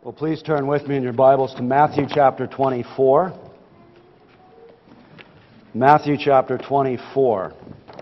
Well, please turn with me in your Bibles to Matthew chapter 24. Matthew chapter 24.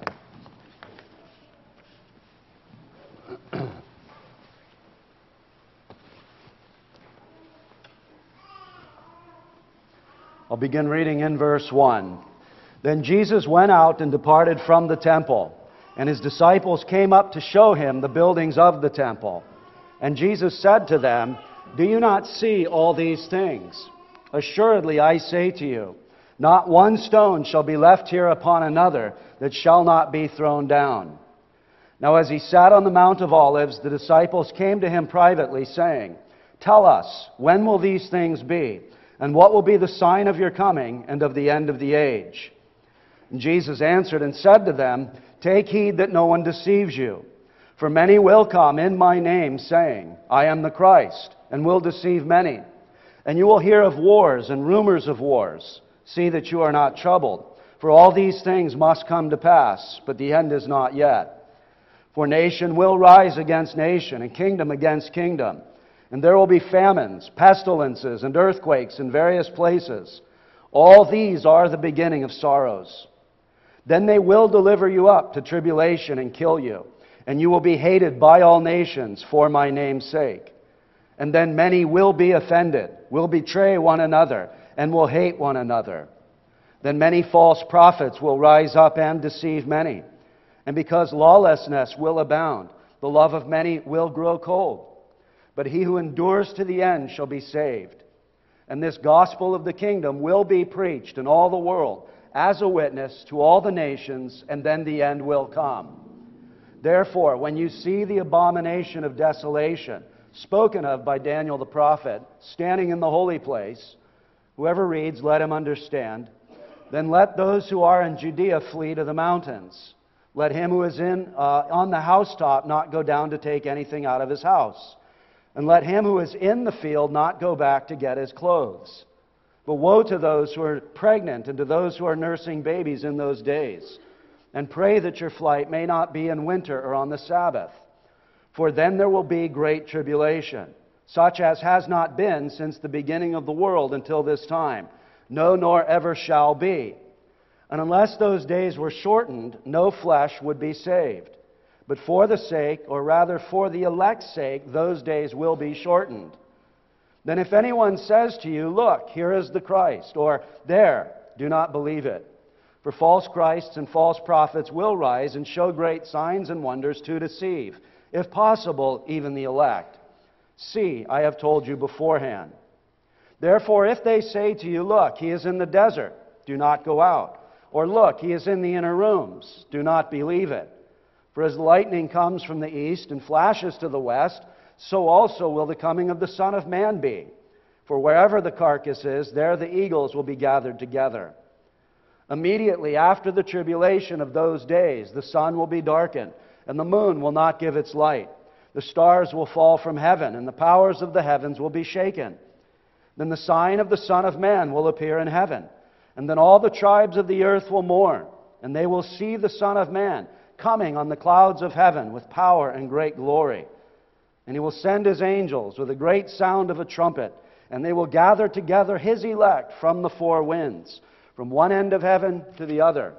I'll begin reading in verse 1. Then Jesus went out and departed from the temple, and his disciples came up to show him the buildings of the temple. And Jesus said to them, "Do you not see all these things? Assuredly, I say to you, not one stone shall be left here upon another that shall not be thrown down." Now as he sat on the Mount of Olives, the disciples came to him privately, saying, "Tell us, when will these things be? And what will be the sign of your coming and of the end of the age?" And Jesus answered and said to them, "Take heed that no one deceives you. For many will come in my name, saying, 'I am the Christ,' and will deceive many. And you will hear of wars and rumors of wars. See that you are not troubled, for all these things must come to pass, but the end is not yet. For nation will rise against nation, and kingdom against kingdom. And there will be famines, pestilences, and earthquakes in various places. All these are the beginning of sorrows. Then they will deliver you up to tribulation and kill you, and you will be hated by all nations for my name's sake. And then many will be offended, will betray one another, and will hate one another. Then many false prophets will rise up and deceive many. And because lawlessness will abound, the love of many will grow cold. But he who endures to the end shall be saved. And this gospel of the kingdom will be preached in all the world as a witness to all the nations, and then the end will come. Therefore, when you see the abomination of desolation, spoken of by Daniel the prophet, standing in the holy place, whoever reads, let him understand. Then let those who are in Judea flee to the mountains. Let him who is on the housetop not go down to take anything out of his house. And let him who is in the field not go back to get his clothes. But woe to those who are pregnant and to those who are nursing babies in those days. And pray that your flight may not be in winter or on the Sabbath. For then there will be great tribulation, such as has not been since the beginning of the world until this time, no, nor ever shall be. And unless those days were shortened, no flesh would be saved. But for the sake, or rather for the elect's sake, those days will be shortened. Then if anyone says to you, 'Look, here is the Christ,' or 'There,' do not believe it. For false Christs and false prophets will rise and show great signs and wonders to deceive, if possible, even the elect. See, I have told you beforehand. Therefore, if they say to you, 'Look, he is in the desert,' do not go out. Or 'Look, he is in the inner rooms,' do not believe it. For as lightning comes from the east and flashes to the west, so also will the coming of the Son of Man be. For wherever the carcass is, there the eagles will be gathered together. Immediately after the tribulation of those days, the sun will be darkened, and the moon will not give its light. The stars will fall from heaven, and the powers of the heavens will be shaken. Then the sign of the Son of Man will appear in heaven. And then all the tribes of the earth will mourn, and they will see the Son of Man coming on the clouds of heaven with power and great glory. And he will send his angels with a great sound of a trumpet, and they will gather together his elect from the four winds, from one end of heaven to the other.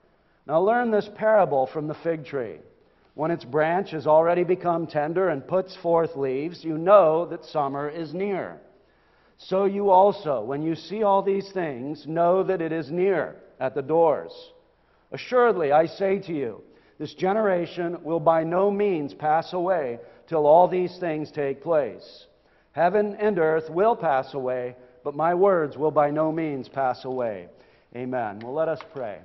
Now learn this parable from the fig tree. When its branch has already become tender and puts forth leaves, you know that summer is near. So you also, when you see all these things, know that it is near, at the doors. Assuredly, I say to you, this generation will by no means pass away till all these things take place. Heaven and earth will pass away, but my words will by no means pass away. Amen. Well, let us pray.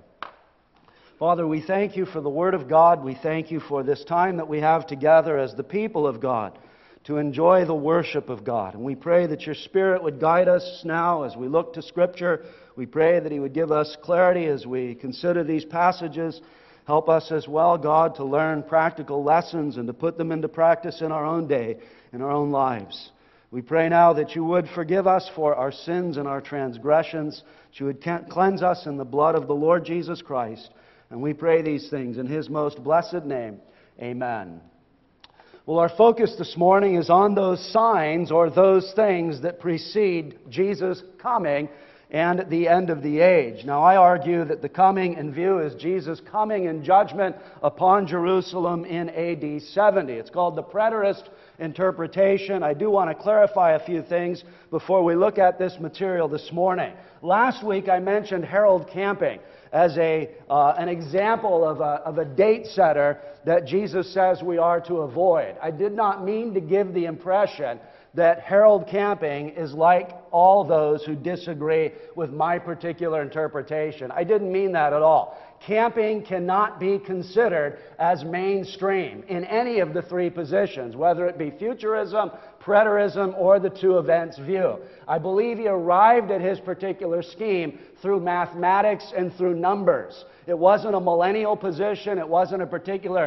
Father, we thank you for the Word of God. We thank you for this time that we have together as the people of God to enjoy the worship of God. And we pray that your Spirit would guide us now as we look to Scripture. We pray that He would give us clarity as we consider these passages. Help us as well, God, to learn practical lessons and to put them into practice in our own day, in our own lives. We pray now that you would forgive us for our sins and our transgressions, that you would cleanse us in the blood of the Lord Jesus Christ. And we pray these things in His most blessed name. Amen. Well, our focus this morning is on those signs or those things that precede Jesus' coming and the end of the age. Now, I argue that the coming in view is Jesus coming in judgment upon Jerusalem in AD 70. It's called the preterist interpretation. I do want to clarify a few things before we look at this material this morning. Last week I mentioned Harold Camping as an example of a date setter that Jesus says we are to avoid. I did not mean to give the impression that Harold Camping is like all those who disagree with my particular interpretation. I didn't mean that at all. Camping cannot be considered as mainstream in any of the three positions, whether it be futurism, preterism, or the two events view. I believe he arrived at his particular scheme through mathematics and through numbers. It wasn't a millennial position. It wasn't a particular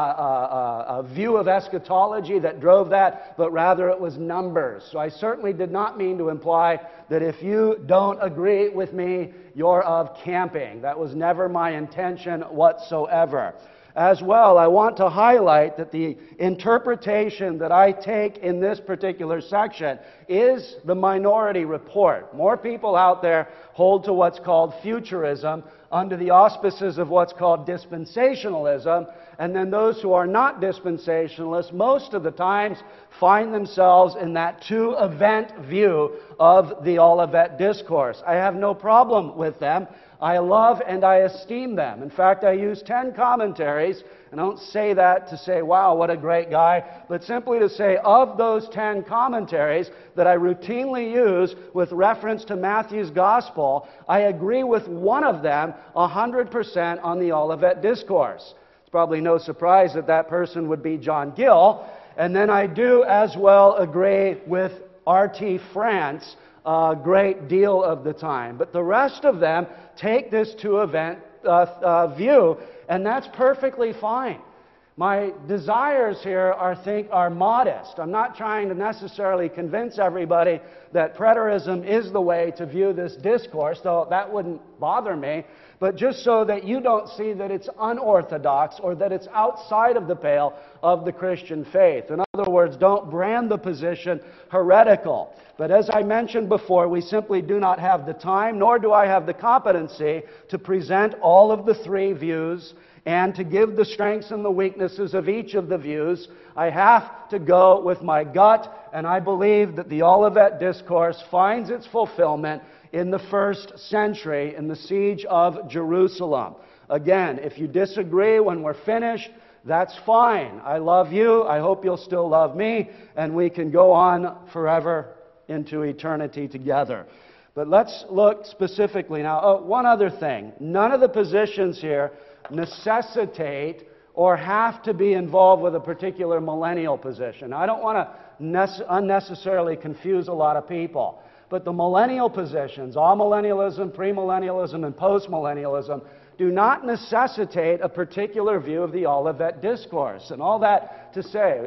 view of eschatology that drove that, but rather it was numbers. So I certainly did not mean to imply that if you don't agree with me, you're of camping. That was never my intention whatsoever. As well, I want to highlight that the interpretation that I take in this particular section is the minority report. More people out there hold to what's called futurism under the auspices of what's called dispensationalism, and then those who are not dispensationalists most of the times find themselves in that two-event view of the Olivet Discourse. I have no problem with them. I love and I esteem them. In fact, I use 10 commentaries, and I don't say that to say, wow, what a great guy, but simply to say, of those 10 commentaries that I routinely use with reference to Matthew's Gospel, I agree with one of them 100% on the Olivet Discourse. It's probably no surprise that that person would be John Gill, and then I do as well agree with R.T. France a great deal of the time. But the rest of them take this two-event view, and that's perfectly fine. My desires here are modest. I'm not trying to necessarily convince everybody that preterism is the way to view this discourse, though that wouldn't bother me, but just so that you don't see that it's unorthodox or that it's outside of the pale of the Christian faith. In other words, don't brand the position heretical. But as I mentioned before, we simply do not have the time, nor do I have the competency to present all of the three views and to give the strengths and the weaknesses of each of the views. I have to go with my gut, and I believe that the Olivet Discourse finds its fulfillment in the first century, in the siege of Jerusalem. Again, if you disagree when we're finished, that's fine. I love you. I hope you'll still love me, and we can go on forever into eternity together. But let's look specifically now. Oh, one other thing. None of the positions here necessitate or have to be involved with a particular millennial position. I don't want to unnecessarily confuse a lot of people. But the millennial positions, amillennialism, premillennialism, and postmillennialism, do not necessitate a particular view of the Olivet Discourse. And all that to say,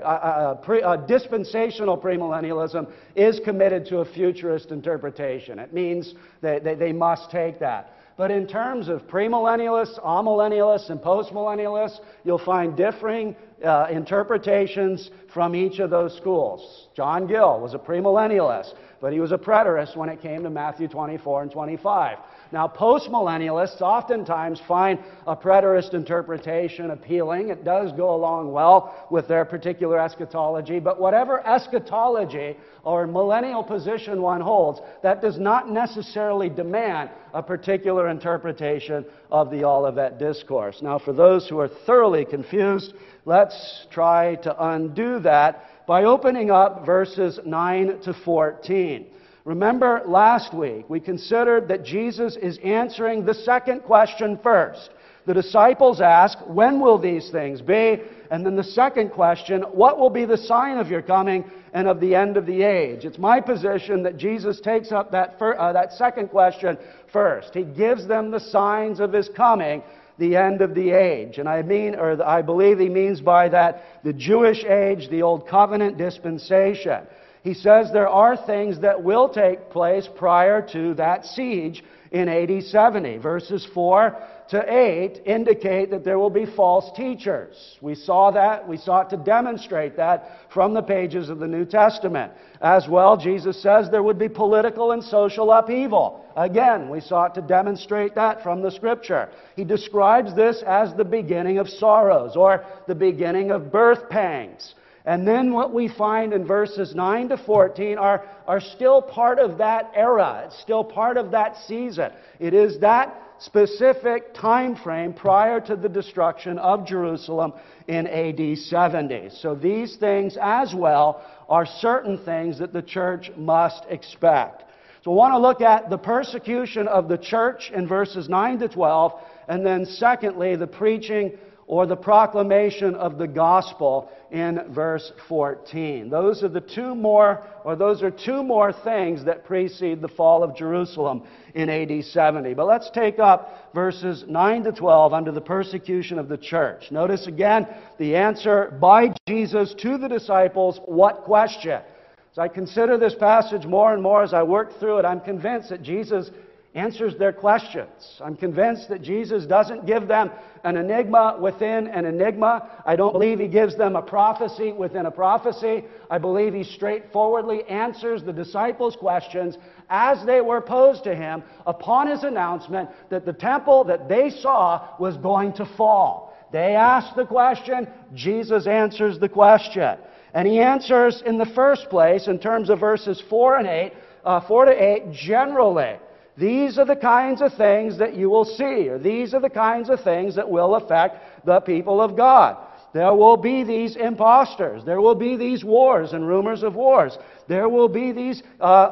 dispensational premillennialism is committed to a futurist interpretation. It means that they must take that. But in terms of premillennialists, amillennialists, and postmillennialists, you'll find differing interpretations from each of those schools. John Gill was a premillennialist, but he was a preterist when it came to Matthew 24 and 25. Now, postmillennialists oftentimes find a preterist interpretation appealing. It does go along well with their particular eschatology, but whatever eschatology or millennial position one holds, that does not necessarily demand a particular interpretation of the Olivet Discourse. Now, for those who are thoroughly confused, let's try to undo that by opening up verses 9 to 14. Remember, last week we considered that Jesus is answering the second question first. The disciples ask, when will these things be? And then the second question, what will be the sign of your coming and of the end of the age? It's my position that Jesus takes up that second question first. He gives them the signs of His coming, the end of the age. And I believe He means by that the Jewish age, the Old Covenant dispensation. He says there are things that will take place prior to that siege in AD 70. Verses 4 to 8 indicate that there will be false teachers. We saw that. We sought to demonstrate that from the pages of the New Testament. As well, Jesus says there would be political and social upheaval. Again, we sought to demonstrate that from the Scripture. He describes this as the beginning of sorrows, or the beginning of birth pangs. And then what we find in verses 9 to 14 are still part of that era. It's still part of that season. It is that specific time frame prior to the destruction of Jerusalem in AD 70. So these things as well are certain things that the church must expect. So I want to look at the persecution of the church in verses 9 to 12, and then secondly, the preaching or the proclamation of the gospel in verse 14. Those are two more things that precede the fall of Jerusalem in AD 70. But let's take up verses 9 to 12 under the persecution of the church. Notice again the answer by Jesus to the disciples, what question? As I consider this passage more and more as I work through it, I'm convinced that Jesus answers their questions. I'm convinced that Jesus doesn't give them an enigma within an enigma. I don't believe He gives them a prophecy within a prophecy. I believe He straightforwardly answers the disciples' questions as they were posed to Him upon His announcement that the temple that they saw was going to fall. They asked the question, Jesus answers the question. And He answers in the first place, in terms of verses 4 to 8, generally. These are the kinds of things that you will see, or these are the kinds of things that will affect the people of God. There will be these impostors. There will be these wars and rumors of wars. There will be these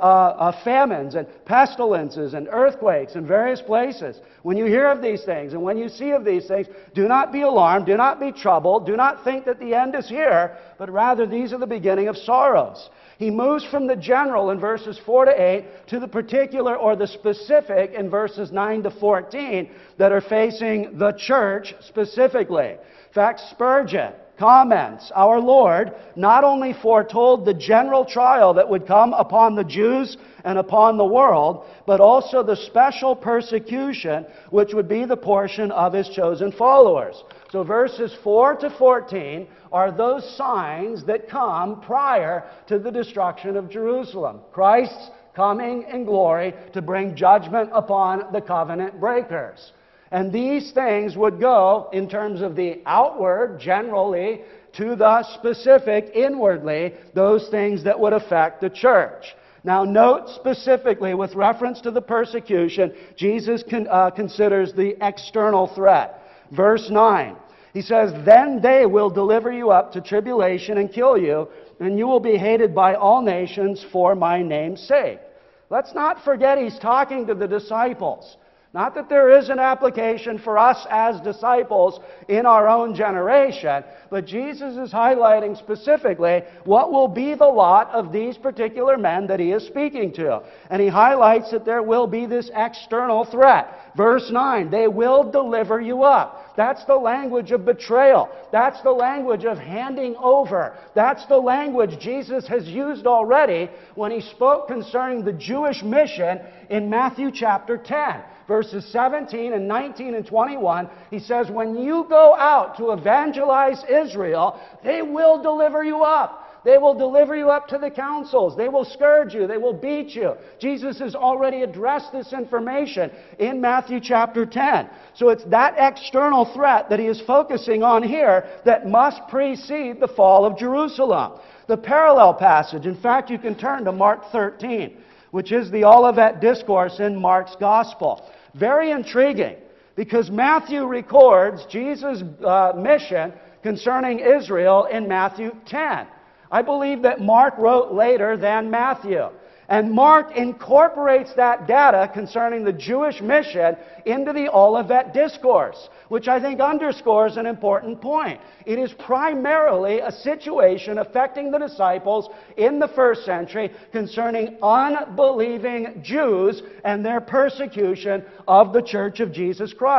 famines and pestilences and earthquakes in various places. When you hear of these things and when you see of these things, do not be alarmed, do not be troubled, do not think that the end is here, but rather these are the beginning of sorrows. He moves from the general in verses 4 to 8 to the particular or the specific in verses 9 to 14 that are facing the church specifically. In fact, Spurgeon comments, our Lord not only foretold the general trial that would come upon the Jews and upon the world, but also the special persecution which would be the portion of His chosen followers. So verses 4 to 14 are those signs that come prior to the destruction of Jerusalem. Christ's coming in glory to bring judgment upon the covenant breakers. And these things would go, in terms of the outward, generally, to the specific, inwardly, those things that would affect the church. Now note specifically, with reference to the persecution, Jesus considers the external threat. Verse 9, He says, "Then they will deliver you up to tribulation and kill you, and you will be hated by all nations for my name's sake." Let's not forget He's talking to the disciples. Not that there is an application for us as disciples in our own generation, but Jesus is highlighting specifically what will be the lot of these particular men that He is speaking to. And He highlights that there will be this external threat. Verse 9, they will deliver you up. That's the language of betrayal. That's the language of handing over. That's the language Jesus has used already when He spoke concerning the Jewish mission in Matthew chapter 10. Verses 17 and 19 and 21, He says, when you go out to evangelize Israel, they will deliver you up. They will deliver you up to the councils. They will scourge you. They will beat you. Jesus has already addressed this information in Matthew chapter 10. So it's that external threat that He is focusing on here that must precede the fall of Jerusalem. The parallel passage, in fact, you can turn to Mark 13, which is the Olivet Discourse in Mark's Gospel. Very intriguing, because Matthew records Jesus' mission concerning Israel in Matthew 10. I believe that Mark wrote later than Matthew. And Mark incorporates that data concerning the Jewish mission into the Olivet Discourse, which I think underscores an important point. It is primarily a situation affecting the disciples in the first century concerning unbelieving Jews and their persecution of the Church of Jesus Christ.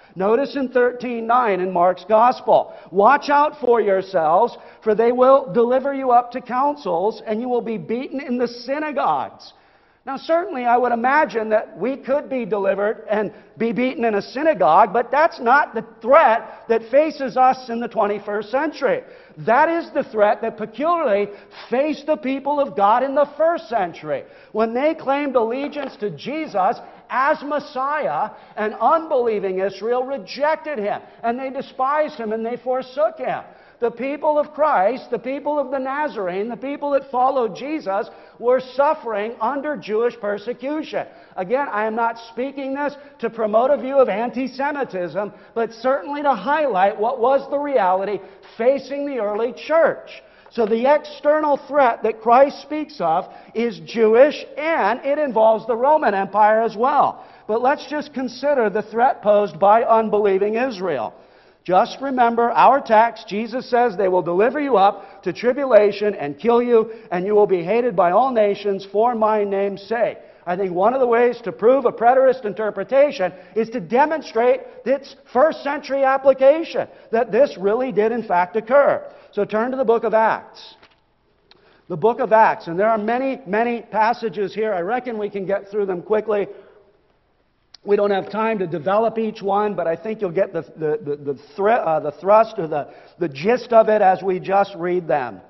Notice in 13:9 in Mark's Gospel, "Watch out for yourselves, for they will deliver you up to councils, and you will be beaten in the synagogues." Now, certainly I would imagine that we could be delivered and be beaten in a synagogue, but that's not the threat that faces us in the 21st century. That is the threat that peculiarly faced the people of God in the first century, when they claimed allegiance to Jesus as Messiah, and unbelieving Israel rejected Him, and they despised Him, and they forsook Him. The people of Christ, the people of the Nazarene, the people that followed Jesus, were suffering under Jewish persecution. Again, I am not speaking this to promote a view of anti-Semitism, but certainly to highlight what was the reality facing the early church. So the external threat that Christ speaks of is Jewish, and it involves the Roman Empire as well. But let's just consider the threat posed by unbelieving Israel. Just remember our text. Jesus says they will deliver you up to tribulation and kill you, and you will be hated by all nations for my name's sake. I think one of the ways to prove a preterist interpretation is to demonstrate its first century application, that this really did in fact occur. So turn to the book of Acts. The book of Acts, and there are many, many passages here. I reckon we can get through them quickly. We don't have time to develop each one, but I think you'll get the thrust or the gist of it as we just read them.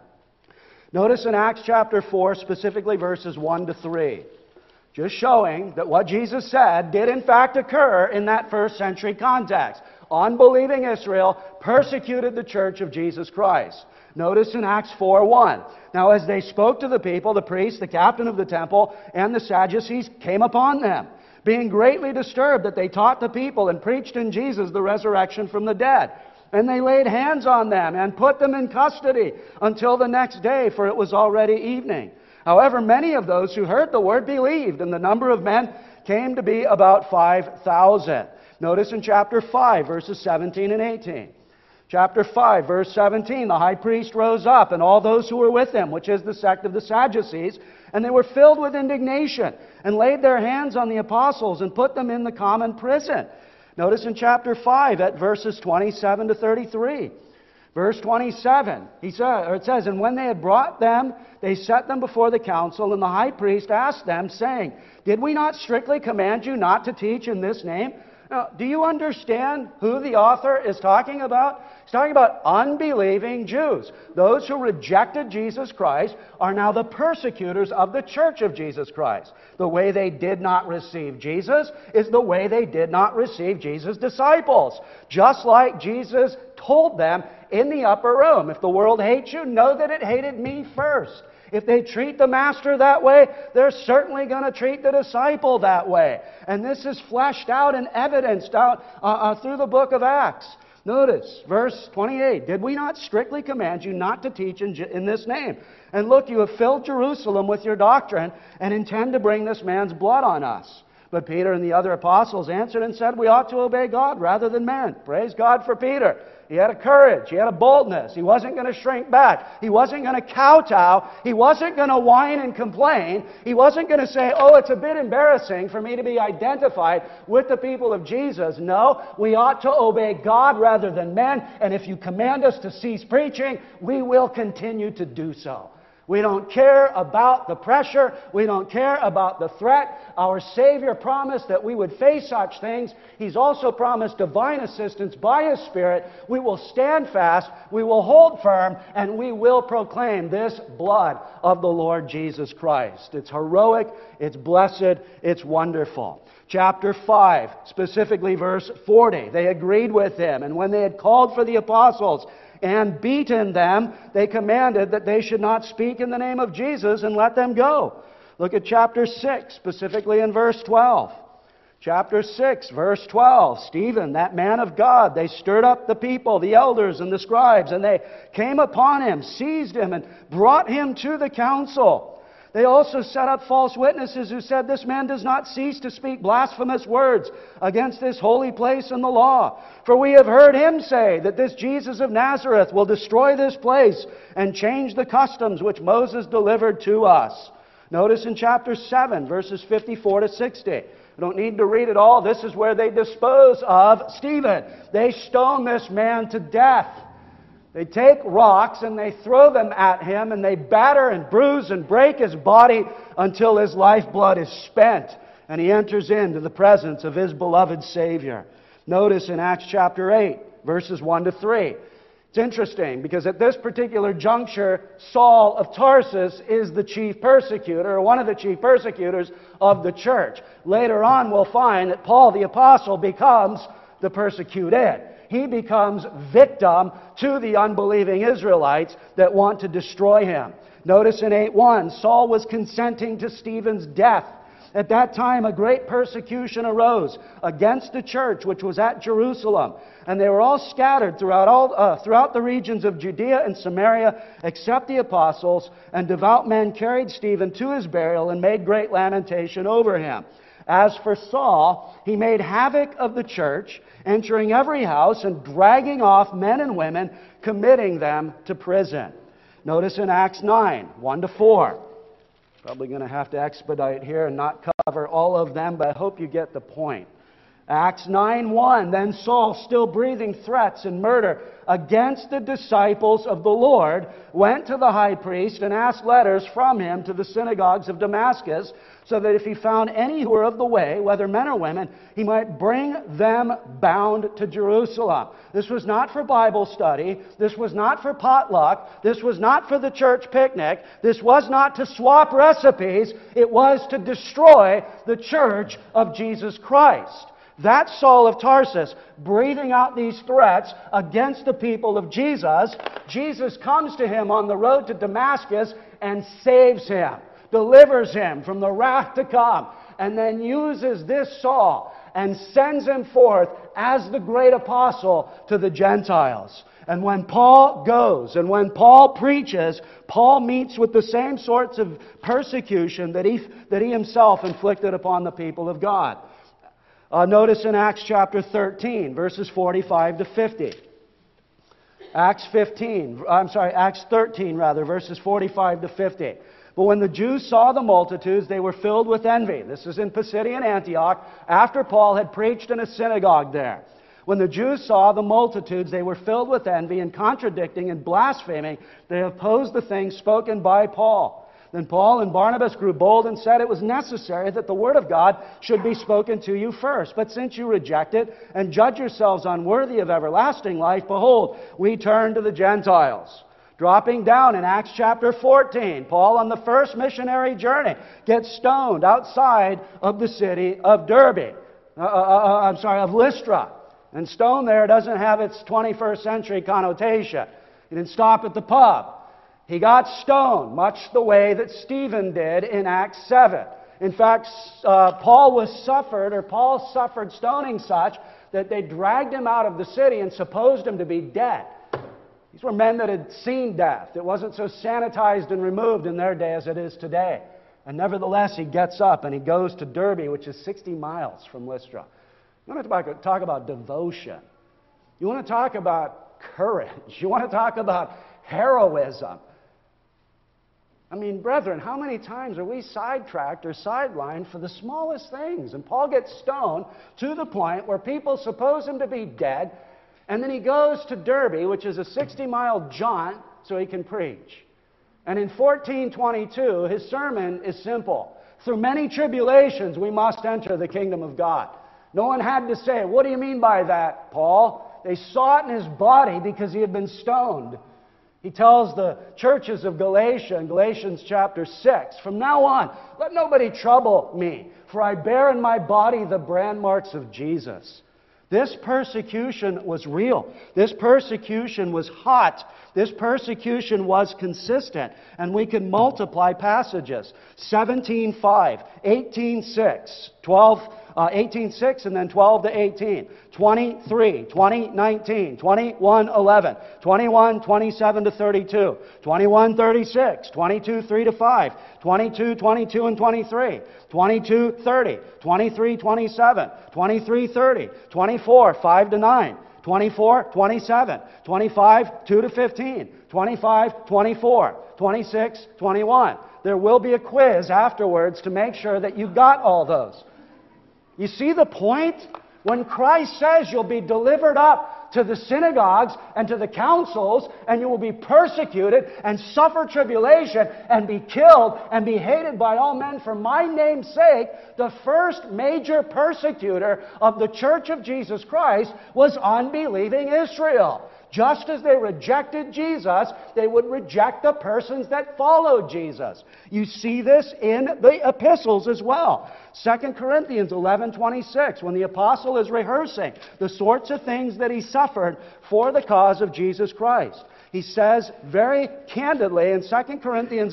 Notice in Acts chapter 4, specifically verses 1 to 3. Just showing that what Jesus said did in fact occur in that first century context. Unbelieving Israel persecuted the church of Jesus Christ. Notice in Acts 4:1. Now as they spoke to the people, the priests, the captain of the temple, and the Sadducees came upon them, being greatly disturbed that they taught the people and preached in Jesus the resurrection from the dead. And they laid hands on them and put them in custody until the next day, for it was already evening. However, many of those who heard the word believed, and the number of men came to be about 5,000. Notice in chapter 5, verses 17 and 18. Chapter 5, verse 17, the high priest rose up, and all those who were with him, which is the sect of the Sadducees, and they were filled with indignation, and laid their hands on the apostles, and put them in the common prison. Notice in chapter 5, at verses 27 to 33. Verse 27, it says, "And when they had brought them, they set them before the council, and the high priest asked them, saying, 'Did we not strictly command you not to teach in this name?'" Now, do you understand who the author is talking about? He's talking about unbelieving Jews. Those who rejected Jesus Christ are now the persecutors of the church of Jesus Christ. The way they did not receive Jesus is the way they did not receive Jesus' disciples. Just like Jesus told them in the upper room, "If the world hates you, know that it hated me first." If they treat the master that way, they're certainly going to treat the disciple that way. And this is fleshed out and evidenced out through the book of Acts. Notice, verse 28, "Did we not strictly command you not to teach in this name? And look, you have filled Jerusalem with your doctrine and intend to bring this man's blood on us." But Peter and the other apostles answered and said, "We ought to obey God rather than men." Praise God for Peter. He had a courage. He had a boldness. He wasn't going to shrink back. He wasn't going to kowtow. He wasn't going to whine and complain. He wasn't going to say, "Oh, it's a bit embarrassing for me to be identified with the people of Jesus." No, we ought to obey God rather than men. And if you command us to cease preaching, we will continue to do so. We don't care about the pressure. We don't care about the threat. Our Savior promised that we would face such things. He's also promised divine assistance by His Spirit. We will stand fast, we will hold firm, and we will proclaim this blood of the Lord Jesus Christ. It's heroic, it's blessed, it's wonderful. Chapter 5, specifically verse 40. They agreed with him, and when they had called for the apostles and beaten them, they commanded that they should not speak in the name of Jesus and let them go. Look at chapter 6, specifically in verse 12. Chapter 6, verse 12. Stephen, that man of God, they stirred up the people, the elders and the scribes, and they came upon him, seized him, and brought him to the council. They also set up false witnesses who said, "This man does not cease to speak blasphemous words against this holy place and the law. For we have heard him say that this Jesus of Nazareth will destroy this place and change the customs which Moses delivered to us." Notice in chapter 7, verses 54 to 60. I don't need to read it all. This is where they dispose of Stephen. They stone this man to death. They take rocks and they throw them at him, and they batter and bruise and break his body until his lifeblood is spent and he enters into the presence of his beloved Savior. Notice in Acts chapter 8, verses 1 to 3. It's interesting because at this particular juncture, Saul of Tarsus is the chief persecutor, or one of the chief persecutors of the church. Later on, we'll find that Paul the Apostle becomes the persecuted. He becomes victim to the unbelieving Israelites that want to destroy him. Notice in 8:1, Saul was consenting to Stephen's death. At that time, a great persecution arose against the church which was at Jerusalem. And they were all scattered throughout the regions of Judea and Samaria, except the apostles. And devout men carried Stephen to his burial and made great lamentation over him. As for Saul, he made havoc of the church, entering every house and dragging off men and women, committing them to prison. Notice in Acts 9, 1 to 4. Probably going to have to expedite here and not cover all of them, but I hope you get the point. Acts 9:1, then Saul, still breathing threats and murder against the disciples of the Lord, went to the high priest and asked letters from him to the synagogues of Damascus, so that if he found any who were of the way, whether men or women, he might bring them bound to Jerusalem. This was not for Bible study. This was not for potluck. This was not for the church picnic. This was not to swap recipes. It was to destroy the church of Jesus Christ. That's Saul of Tarsus breathing out these threats against the people of Jesus. Jesus comes to him on the road to Damascus and saves him, delivers him from the wrath to come, and then uses this Saul and sends him forth as the great apostle to the Gentiles. And when Paul goes and when Paul preaches, Paul meets with the same sorts of persecution that he himself inflicted upon the people of God. Notice in Acts chapter 13, verses 45 to 50. Acts 13, verses 45 to 50. But when the Jews saw the multitudes, they were filled with envy. This is in Pisidian Antioch, after Paul had preached in a synagogue there. When the Jews saw the multitudes, they were filled with envy, and contradicting and blaspheming, they opposed the things spoken by Paul. Then Paul and Barnabas grew bold and said it was necessary that the word of God should be spoken to you first. But since you reject it and judge yourselves unworthy of everlasting life, behold, we turn to the Gentiles. Dropping down in Acts chapter 14, Paul on the first missionary journey gets stoned outside of the city of Lystra. And stone there doesn't have its 21st century connotation. He didn't stop at the pub. He got stoned, much the way that Stephen did in Acts 7. In fact, Paul suffered stoning such that they dragged him out of the city and supposed him to be dead. These were men that had seen death. It wasn't so sanitized and removed in their day as it is today. And nevertheless, he gets up and he goes to Derbe, which is 60 miles from Lystra. You want to talk about devotion. You want to talk about courage. You want to talk about heroism. I mean, brethren, how many times are we sidetracked or sidelined for the smallest things? And Paul gets stoned to the point where people suppose him to be dead, and then he goes to Derbe, which is a 60-mile jaunt, so he can preach. And in 14:22, his sermon is simple. Through many tribulations, we must enter the kingdom of God. No one had to say, what do you mean by that, Paul? They saw it in his body because he had been stoned. He tells the churches of Galatia in Galatians chapter 6, from now on, let nobody trouble me, for I bear in my body the brand marks of Jesus. This persecution was real. This persecution was hot. This persecution was consistent. And we can multiply passages. 17:5, 18:6, 18:6, and then 12 to 18, 23, 20:19, 21:11, 21:27 to 32, 21:36, 22:3 to 5, 22:22 and 23, 22:30, 23:27, 23:30, 24:5 to 9, 24, 27, 25, 2 to 15, 25, 24, 26, 21. There will be a quiz afterwards to make sure that you got all those. You see the point? When Christ says you'll be delivered up to the synagogues and to the councils, and you will be persecuted and suffer tribulation and be killed and be hated by all men for my name's sake, the first major persecutor of the Church of Jesus Christ was unbelieving Israel. Just as they rejected Jesus, they would reject the persons that followed Jesus. You see this in the epistles as well. 2 Corinthians 11:26, when the apostle is rehearsing the sorts of things that he suffered for the cause of Jesus Christ. He says very candidly in 2 Corinthians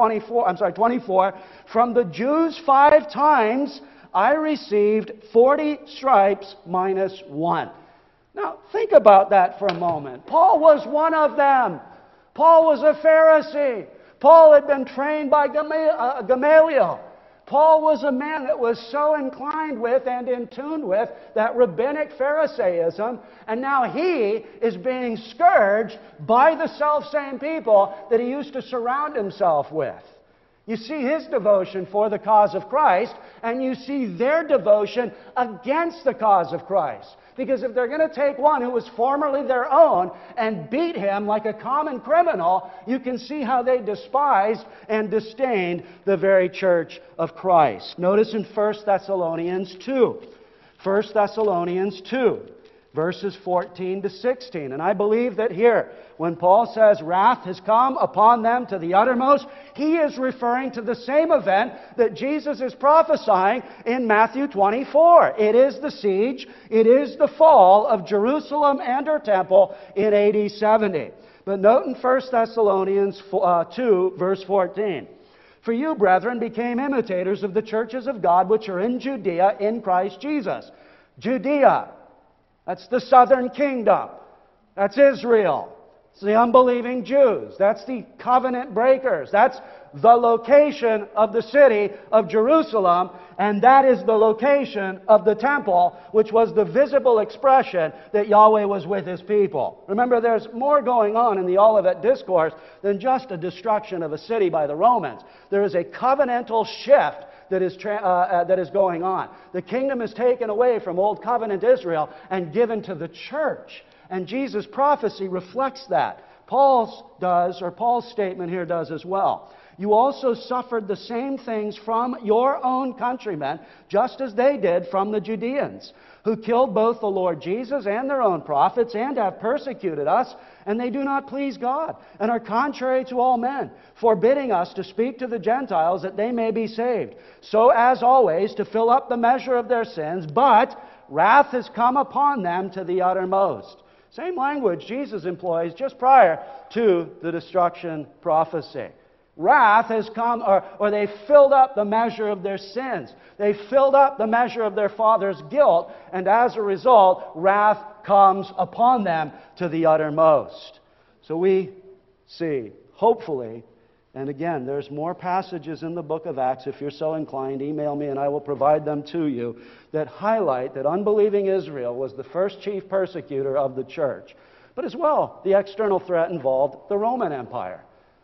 24, from the Jews 5 times I received 40 stripes minus 1. Now, think about that for a moment. Paul was one of them. Paul was a Pharisee. Paul had been trained by Gamaliel. Paul was a man that was so inclined with and in tune with that rabbinic Pharisaism, and now he is being scourged by the self-same people that he used to surround himself with. You see his devotion for the cause of Christ, and you see their devotion against the cause of Christ. Because if they're going to take one who was formerly their own and beat him like a common criminal, you can see how they despised and disdained the very church of Christ. Notice in 1 Thessalonians 2. 1 Thessalonians 2. Verses 14 to 16. And I believe that here, when Paul says wrath has come upon them to the uttermost, he is referring to the same event that Jesus is prophesying in Matthew 24. It is the siege, it is the fall of Jerusalem and her temple in AD 70. But note in 1 Thessalonians 2, verse 14. For you, brethren, became imitators of the churches of God which are in Judea in Christ Jesus. Judea. That's the southern kingdom. That's Israel. It's the unbelieving Jews. That's the covenant breakers. That's the location of the city of Jerusalem, and that is the location of the temple, which was the visible expression that Yahweh was with His people. Remember, there's more going on in the Olivet Discourse than just a destruction of a city by the Romans. There is a covenantal shift that is going on. The kingdom is taken away from Old Covenant Israel and given to the church. And Jesus' prophecy reflects that. Paul's statement here does as well. You also suffered the same things from your own countrymen, just as they did from the Judeans, who killed both the Lord Jesus and their own prophets, and have persecuted us, and they do not please God, and are contrary to all men, forbidding us to speak to the Gentiles that they may be saved, so as always to fill up the measure of their sins, but wrath has come upon them to the uttermost. Same language Jesus employs just prior to the destruction prophecy. Wrath has come, or they filled up the measure of their sins. They filled up the measure of their father's guilt, and as a result, wrath comes upon them to the uttermost. So we see, hopefully, and again, there's more passages in the book of Acts. If you're so inclined, email me and I will provide them to you, that highlight that unbelieving Israel was the first chief persecutor of the church. But as well, the external threat involved the Roman Empire.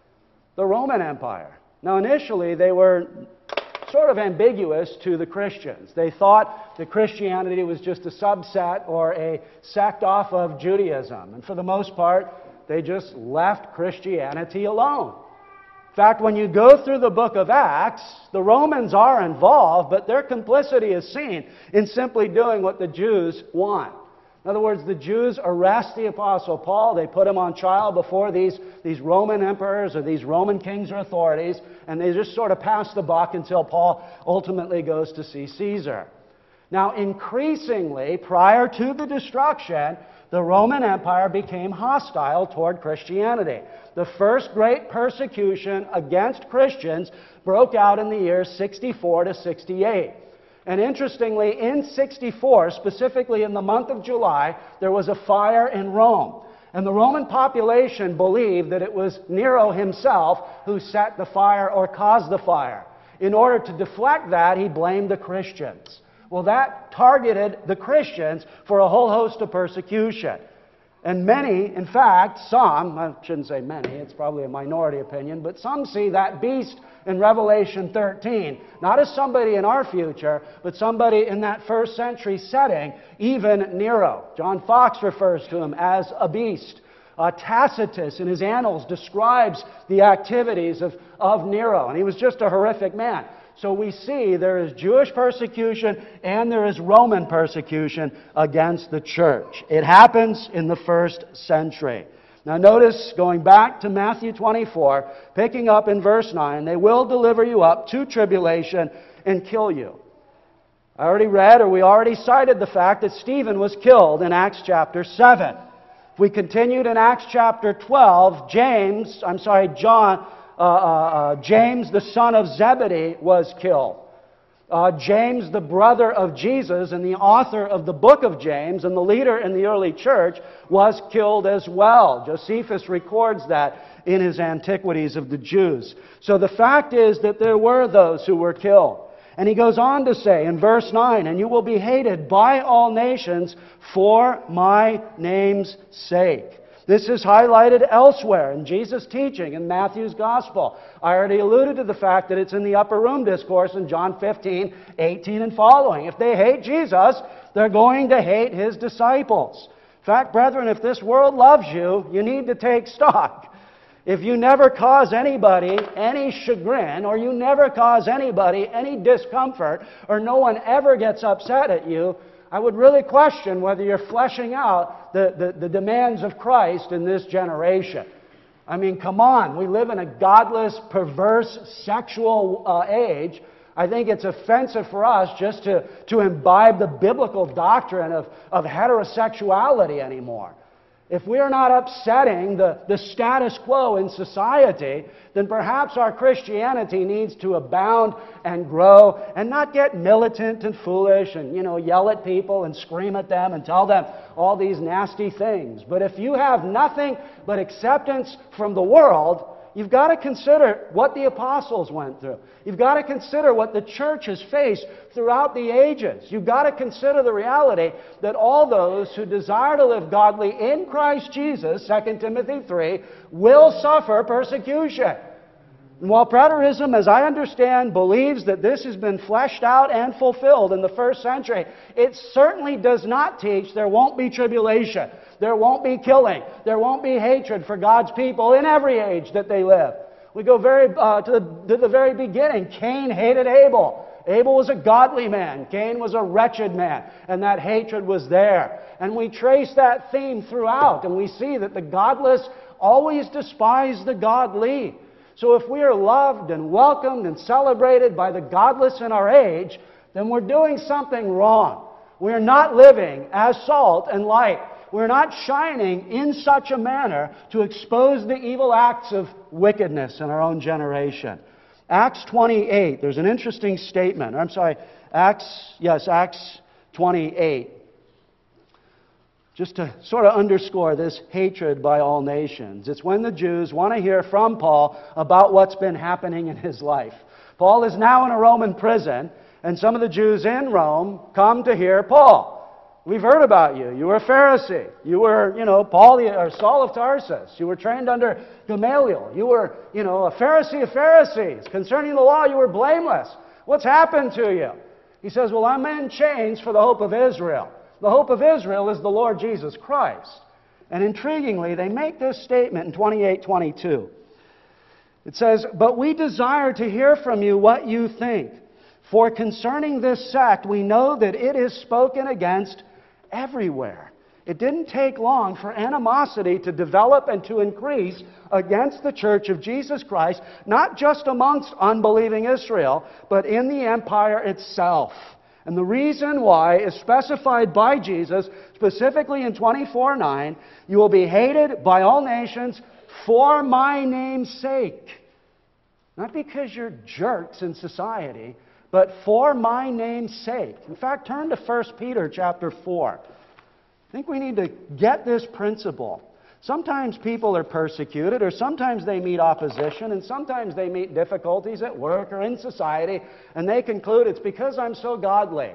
The Roman Empire. Now, initially, they were sort of ambiguous to the Christians. They thought that Christianity was just a subset or a sect off of Judaism. And for the most part, they just left Christianity alone. In fact, when you go through the book of Acts, the Romans are involved, but their complicity is seen in simply doing what the Jews want. In other words, the Jews arrest the Apostle Paul. They put him on trial before these Roman emperors or these Roman kings or authorities, and they just sort of pass the buck until Paul ultimately goes to see Caesar. Now, increasingly, prior to the destruction, the Roman Empire became hostile toward Christianity. The first great persecution against Christians broke out in the years 64 to 68. And interestingly, in 64, specifically in the month of July, there was a fire in Rome. And the Roman population believed that it was Nero himself who set the fire or caused the fire. In order to deflect that, he blamed the Christians. Well, that targeted the Christians for a whole host of persecution. And many, in fact, some, I shouldn't say many, it's probably a minority opinion, but some see that beast in Revelation 13, not as somebody in our future, but somebody in that first century setting, even Nero. John Fox refers to him as a beast. Tacitus, in his annals, describes the activities of Nero, and he was just a horrific man. So we see there is Jewish persecution and there is Roman persecution against the church. It happens in the first century. Now notice, going back to Matthew 24, picking up in verse 9, they will deliver you up to tribulation and kill you. I already read, or we already cited the fact that Stephen was killed in Acts chapter 7. If we continued in Acts chapter 12, James, the son of Zebedee, was killed. James, the brother of Jesus and the author of the book of James and the leader in the early church, was killed as well. Josephus records that in his Antiquities of the Jews. So the fact is that there were those who were killed. And he goes on to say in verse 9, and you will be hated by all nations for my name's sake. This is highlighted elsewhere in Jesus' teaching in Matthew's Gospel. I already alluded to the fact that it's in the upper room discourse in John 15, 18 and following. If they hate Jesus, they're going to hate His disciples. In fact, brethren, if this world loves you, you need to take stock. If you never cause anybody any chagrin, or you never cause anybody any discomfort, or no one ever gets upset at you, I would really question whether you're fleshing out the demands of Christ in this generation. I mean, come on. We live in a godless, perverse, sexual age. I think it's offensive for us just to imbibe the biblical doctrine of heterosexuality anymore. If we are not upsetting the status quo in society, then perhaps our Christianity needs to abound and grow and not get militant and foolish and, yell at people and scream at them and tell them all these nasty things. But if you have nothing but acceptance from the world, you've got to consider what the apostles went through. You've got to consider what the church has faced throughout the ages. You've got to consider the reality that all those who desire to live godly in Christ Jesus, 2 Timothy 3, will suffer persecution. And while preterism, as I understand, believes that this has been fleshed out and fulfilled in the first century, it certainly does not teach there won't be tribulation. There won't be killing. There won't be hatred for God's people in every age that they live. We go to the very beginning. Cain hated Abel. Abel was a godly man. Cain was a wretched man. And that hatred was there. And we trace that theme throughout. And we see that the godless always despise the godly. So if we are loved and welcomed and celebrated by the godless in our age, then we're doing something wrong. We're not living as salt and light. We're not shining in such a manner to expose the evil acts of wickedness in our own generation. Acts 28, there's an interesting statement. Acts 28. Just to sort of underscore this hatred by all nations. It's when the Jews want to hear from Paul about what's been happening in his life. Paul is now in a Roman prison, and some of the Jews in Rome come to hear Paul. We've heard about you. You were a Pharisee. You were, Saul of Tarsus. You were trained under Gamaliel. You were, a Pharisee of Pharisees. Concerning the law, you were blameless. What's happened to you? He says, well, I'm in chains for the hope of Israel. The hope of Israel is the Lord Jesus Christ. And intriguingly, they make this statement in 28:22. It says, but we desire to hear from you what you think. For concerning this sect, we know that it is spoken against everywhere. It didn't take long for animosity to develop and to increase against the church of Jesus Christ, not just amongst unbelieving Israel, but in the empire itself. And the reason why is specified by Jesus, specifically in 24:9, you will be hated by all nations for my name's sake. Not because you're jerks in society, but for my name's sake. In fact, turn to 1 Peter chapter 4. I think we need to get this principle. Sometimes people are persecuted, or sometimes they meet opposition, and sometimes they meet difficulties at work or in society, and they conclude it's because I'm so godly.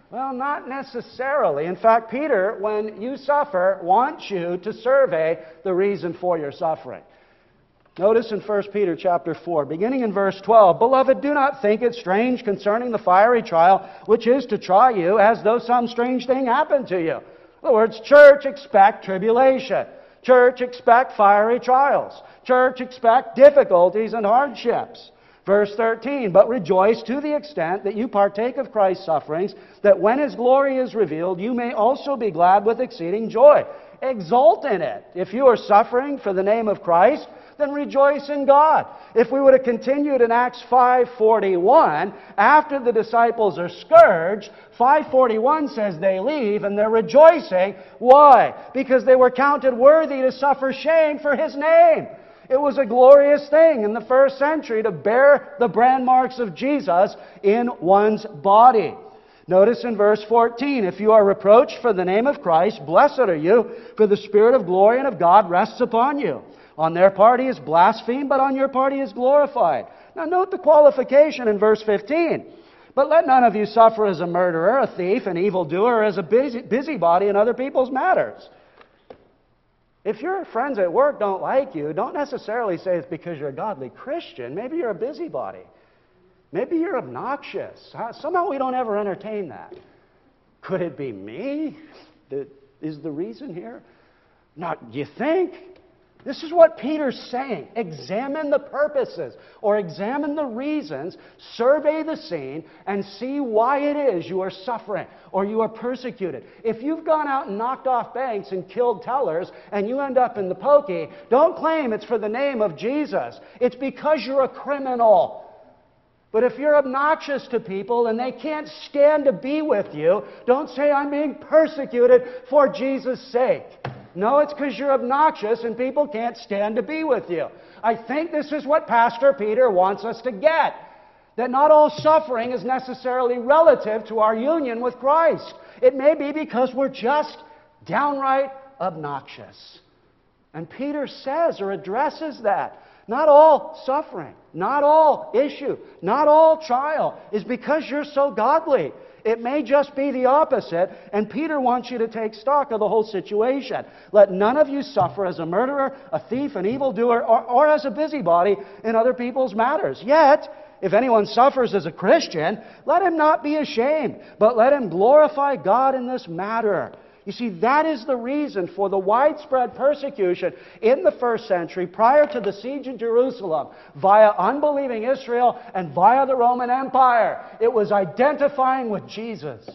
Well, not necessarily. In fact, Peter, when you suffer, wants you to survey the reason for your suffering. Notice in 1 Peter chapter 4, beginning in verse 12, "Beloved, do not think it strange concerning the fiery trial, which is to try you, as though some strange thing happened to you." In other words, church, expect tribulation. Church, expect fiery trials. Church, expect difficulties and hardships. Verse 13, "But rejoice to the extent that you partake of Christ's sufferings, that when His glory is revealed, you may also be glad with exceeding joy." Exult in it. If you are suffering for the name of Christ, then rejoice in God. If we would have continued in Acts 5:41, after the disciples are scourged, 5:41 says they leave and they're rejoicing. Why? Because they were counted worthy to suffer shame for His name. It was a glorious thing in the first century to bear the brand marks of Jesus in one's body. Notice in verse 14, "If you are reproached for the name of Christ, blessed are you, for the Spirit of glory and of God rests upon you. On their part He is blasphemed, but on your part He is glorified." Now note the qualification in verse 15. "But let none of you suffer as a murderer, a thief, an evildoer, or as a busybody in other people's matters." If your friends at work don't like you, don't necessarily say it's because you're a godly Christian. Maybe you're a busybody. Maybe you're obnoxious. Somehow we don't ever entertain that. Could it be me that is the reason here? Now, you think? This is what Peter's saying. Examine the purposes or examine the reasons, survey the scene, and see why it is you are suffering or you are persecuted. If you've gone out and knocked off banks and killed tellers and you end up in the pokey, don't claim it's for the name of Jesus. It's because you're a criminal. But if you're obnoxious to people and they can't stand to be with you, don't say, "I'm being persecuted for Jesus' sake." No, it's because you're obnoxious and people can't stand to be with you. I think this is what Pastor Peter wants us to get. That not all suffering is necessarily relative to our union with Christ. It may be because we're just downright obnoxious. And Peter says or addresses that. Not all suffering, not all issue, not all trial is because you're so godly. It may just be the opposite, and Peter wants you to take stock of the whole situation. "Let none of you suffer as a murderer, a thief, an evildoer, or as a busybody in other people's matters. Yet, if anyone suffers as a Christian, let him not be ashamed, but let him glorify God in this matter." You see, that is the reason for the widespread persecution in the first century prior to the siege of Jerusalem via unbelieving Israel and via the Roman Empire. It was identifying with Jesus.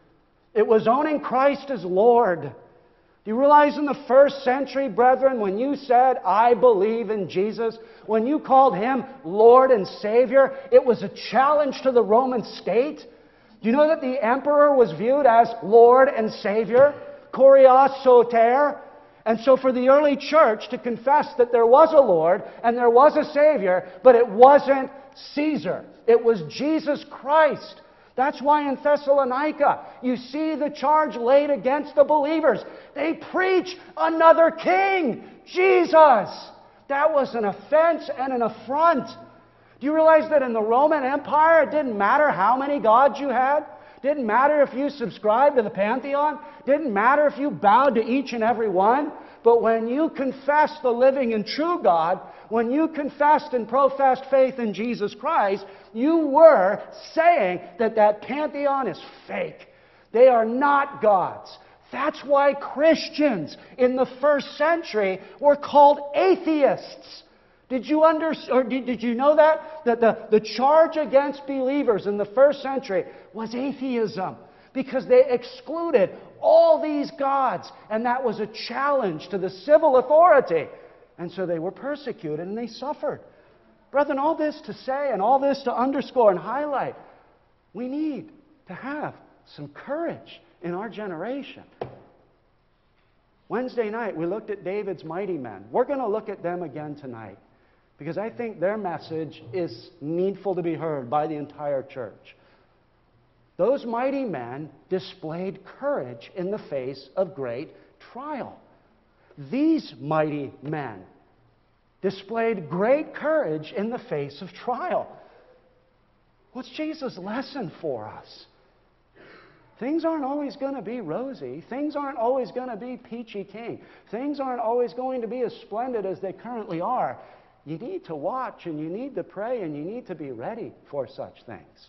It was owning Christ as Lord. Do you realize in the first century, brethren, when you said, "I believe in Jesus," when you called Him Lord and Savior, it was a challenge to the Roman state? Do you know that the emperor was viewed as Lord and Savior? Kurios soter. And so for the early church to confess that there was a Lord and there was a Savior, but it wasn't Caesar. It was Jesus Christ. That's why in Thessalonica you see the charge laid against the believers. They preach another king, Jesus. That was an offense and an affront. Do you realize that in the Roman Empire, it didn't matter how many gods you had? Didn't matter if you subscribed to the Pantheon? Didn't matter if you bowed to each and every one? But when you confessed the living and true God, when you confessed and professed faith in Jesus Christ, you were saying that that Pantheon is fake. They are not gods. That's why Christians in the first century were called atheists. Did you know that? That the charge against believers in the first century was atheism. Because they excluded all these gods. And that was a challenge to the civil authority. And so they were persecuted and they suffered. Brethren, all this to say and all this to underscore and highlight, we need to have some courage in our generation. Wednesday night, we looked at David's mighty men. We're going to look at them again tonight. Because I think their message is needful to be heard by the entire church. Those mighty men displayed courage in the face of great trial. These mighty men displayed great courage in the face of trial. What's Jesus' lesson for us? Things aren't always going to be rosy. Things aren't always going to be peachy keen. Things aren't always going to be as splendid as they currently are. You need to watch, and you need to pray, and you need to be ready for such things.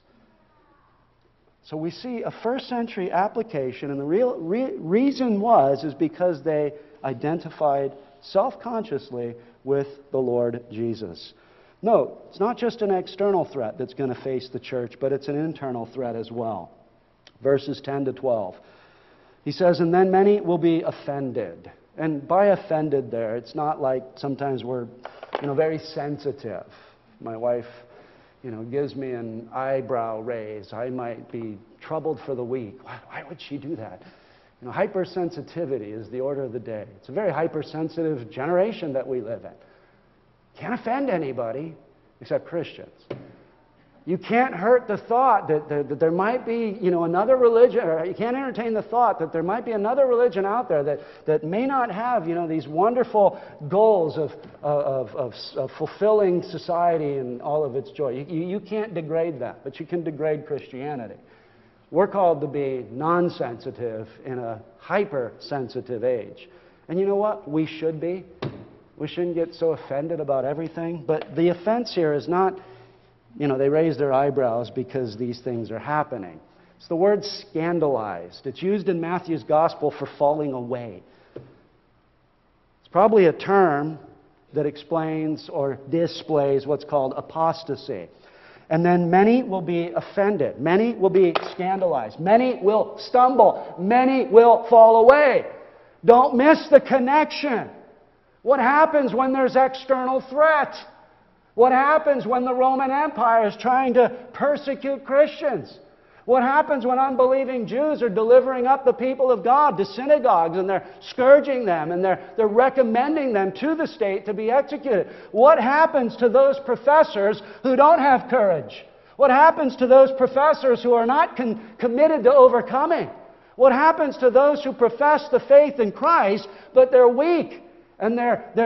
So we see a first century application, and the real reason is because they identified self-consciously with the Lord Jesus. Note, it's not just an external threat that's going to face the church, but it's an internal threat as well. Verses 10 to 12. He says, and then many will be offended. And by offended there, it's not like sometimes we're, very sensitive. My wife, gives me an eyebrow raise. I might be troubled for the week. Why would she do that? Hypersensitivity is the order of the day. It's a very hypersensitive generation that we live in. Can't offend anybody except Christians. You can't hurt the thought that there might be, another religion, or you can't entertain the thought that there might be another religion out there that may not have, these wonderful goals of fulfilling society and all of its joy. You can't degrade that, but you can degrade Christianity. We're called to be non-sensitive in a hypersensitive age. And you know what? We should be. We shouldn't get so offended about everything. But the offense here is not, they raise their eyebrows because these things are happening. It's the word scandalized. It's used in Matthew's gospel for falling away. It's probably a term that explains or displays what's called apostasy. And then many will be offended. Many will be scandalized. Many will stumble. Many will fall away. Don't miss the connection. What happens when there's external threat? What happens when the Roman Empire is trying to persecute Christians? What happens when unbelieving Jews are delivering up the people of God to synagogues and they're scourging them and they're recommending them to the state to be executed? What happens to those professors who don't have courage? What happens to those professors who are not committed to overcoming? What happens to those who profess the faith in Christ but they're weak? And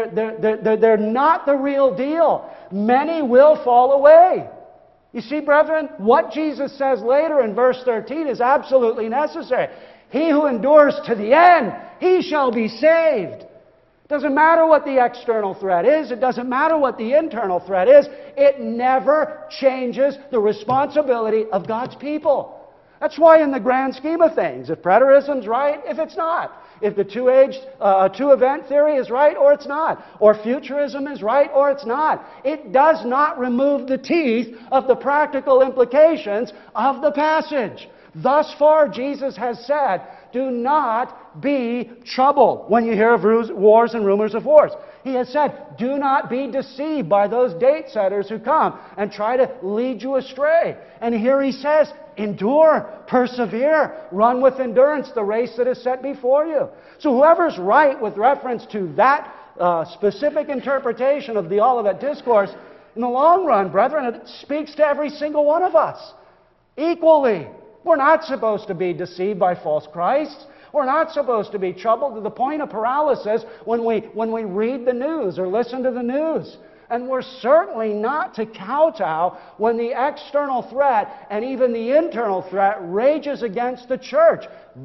they're not the real deal. Many will fall away. You see, brethren, what Jesus says later in verse 13 is absolutely necessary. He who endures to the end, he shall be saved. It doesn't matter what the external threat is. It doesn't matter what the internal threat is. It never changes the responsibility of God's people. That's why in the grand scheme of things, if preterism's right, if it's not. If the two-event theory is right or it's not. Or futurism is right or it's not. It does not remove the teeth of the practical implications of the passage. Thus far, Jesus has said, do not be troubled when you hear of wars and rumors of wars. He has said, do not be deceived by those date setters who come and try to lead you astray. And here he says, endure, persevere, run with endurance the race that is set before you. So whoever's right with reference to that specific interpretation of the Olivet Discourse, in the long run, brethren, it speaks to every single one of us equally. We're not supposed to be deceived by false Christs. We're not supposed to be troubled to the point of paralysis when we read the news or listen to the news. And we're certainly not to kowtow when the external threat and even the internal threat rages against the church.